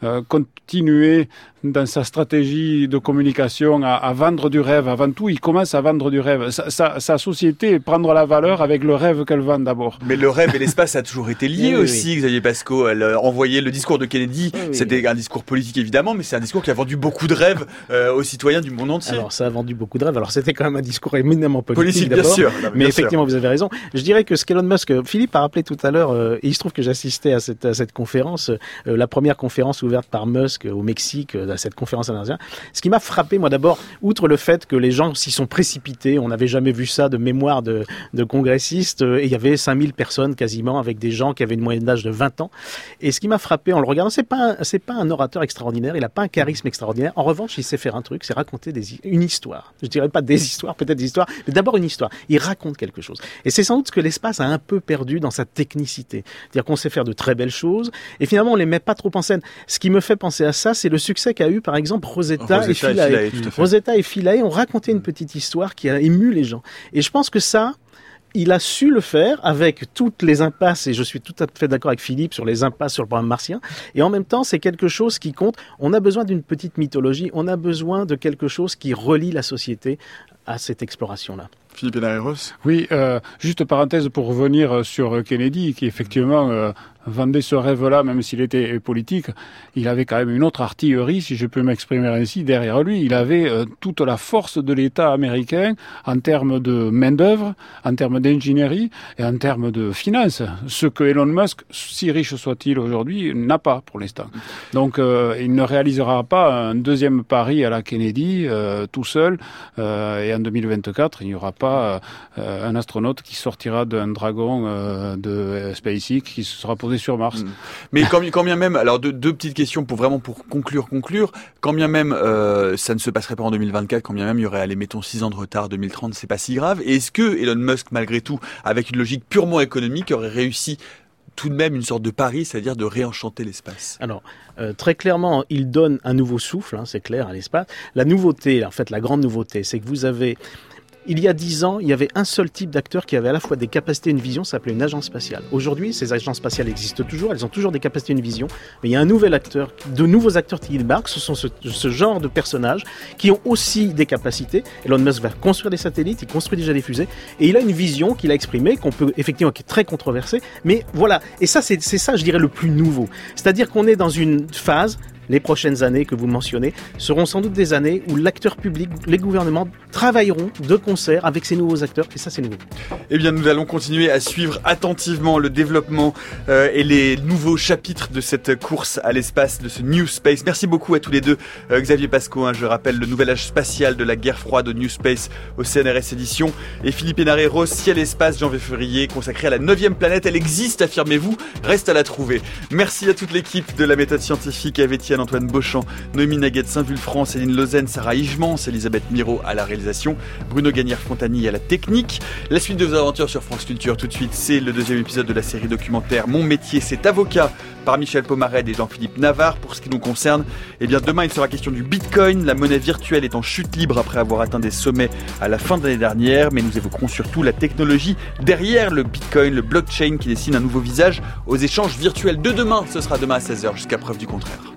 continuer dans sa stratégie de communication à vendre du rêve. Avant tout, il commence à vendre du rêve. Sa société prendra la valeur avec le rêve qu'elle vend d'abord. Mais le rêve et l'espace a toujours été lié aussi, Xavier Pasco. Elle envoyait le discours de Kennedy. C'était un discours politique évidemment, mais c'est un discours qui a vendu beaucoup de rêves aux citoyens du monde entier. Alors ça a vendu beaucoup de rêves. Alors c'était quand même un discours éminemment politique bien d'abord. sûr. Mais effectivement, vous avez raison. Je dirais que ce qu'Elon Musk, Philippe a rappelé tout à l'heure, et il se trouve que j'assistais à cette conférence, la première conférence ouverte par Musk au Mexique, à cette conférence internationale. Ce qui m'a frappé, moi d'abord, outre le fait que les gens s'y sont précipités, on n'avait jamais vu ça de mémoire de congressistes, et il y avait 5000 personnes quasiment, avec des gens qui avaient une moyenne d'âge de 20 ans. Et ce qui m'a frappé en le regardant, c'est pas un orateur extraordinaire, il n'a pas un charisme extraordinaire. En revanche, il sait faire un truc, c'est raconter une histoire. Je dirais pas des histoires, peut-être des histoires, mais d'abord une histoire. Il raconte quelque chose. Et c'est sans doute ce que l'espace a un peu perdu dans sa technicité. C'est-à-dire qu'on sait faire de très belles choses, et finalement on les met pas trop en scène. Ce qui me fait penser à ça, c'est le succès qu'a eu, par exemple, Rosetta et Philae. Rosetta et Philae ont raconté une petite histoire qui a ému les gens. Et je pense que ça, il a su le faire avec toutes les impasses, et je suis tout à fait d'accord avec Philippe sur les impasses sur le programme martien, et en même temps c'est quelque chose qui compte. On a besoin d'une petite mythologie, on a besoin de quelque chose qui relie la société à cette exploration-là. Philippe Hénaré-Ross. Oui, juste parenthèse pour revenir sur Kennedy, qui effectivement vendait ce rêve-là, même s'il était politique. Il avait quand même une autre artillerie, si je peux m'exprimer ainsi, derrière lui. Il avait toute la force de l'État américain en termes de main-d'œuvre, en termes d'ingénierie et en termes de finances. Ce que Elon Musk, si riche soit-il aujourd'hui, n'a pas pour l'instant. Donc, il ne réalisera pas un deuxième pari à la Kennedy tout seul. Et en 2024, il n'y aura pas un astronaute qui sortira d'un Dragon de SpaceX qui se sera posé sur Mars. Mais quand bien même, alors deux petites questions pour conclure, quand bien même ça ne se passerait pas en 2024, quand bien même il y aurait, allez, mettons 6 ans de retard, 2030, c'est pas si grave. Et est-ce que Elon Musk, malgré tout, avec une logique purement économique, aurait réussi tout de même une sorte de pari, c'est-à-dire de réenchanter l'espace? Alors, très clairement, il donne un nouveau souffle, c'est clair, à l'espace. La nouveauté, en fait, la grande nouveauté, c'est que vous avez... Il y a 10 ans, il y avait un seul type d'acteur qui avait à la fois des capacités et une vision, ça s'appelait une agence spatiale. Aujourd'hui, ces agences spatiales existent toujours, elles ont toujours des capacités et une vision, mais il y a un nouvel acteur, de nouveaux acteurs qui débarquent, ce sont ce genre de personnages qui ont aussi des capacités. Elon Musk va construire des satellites, il construit déjà des fusées, et il a une vision qu'il a exprimée, qui est très controversée, mais voilà. Et ça, c'est ça, je dirais, le plus nouveau. C'est-à-dire qu'on est dans une phase... Les prochaines années que vous mentionnez seront sans doute des années où l'acteur public, les gouvernements travailleront de concert avec ces nouveaux acteurs, et ça c'est nouveau. Eh bien nous allons continuer à suivre attentivement le développement et les nouveaux chapitres de cette course à l'espace, de ce New Space. Merci beaucoup à tous les deux. Xavier Pasco, je rappelle le nouvel âge spatial de la guerre froide, New Space au CNRS Édition, et Philippe Hénaré-Ross, Ciel et Espace, Jean Février, consacré à la 9e planète. Elle existe, affirmez-vous, reste à la trouver. Merci à toute l'équipe de la méthode scientifique, à Étienne, Antoine Beauchamp, Noémie Naguet de Saint-Vulfranc, Céline Lausanne, Sarah Higemans, Elisabeth Miro à la réalisation, Bruno Gagnère-Fontani à la technique. La suite de vos aventures sur France Culture tout de suite, c'est le 2e épisode de la série documentaire Mon métier c'est avocat par Michel Pomarède et Jean-Philippe Navarre. Pour ce qui nous concerne, eh bien demain il sera question du Bitcoin. La monnaie virtuelle est en chute libre après avoir atteint des sommets à la fin de l'année dernière, mais nous évoquerons surtout la technologie derrière le Bitcoin, le blockchain qui dessine un nouveau visage aux échanges virtuels de demain. Ce sera demain à 16h jusqu'à preuve du contraire.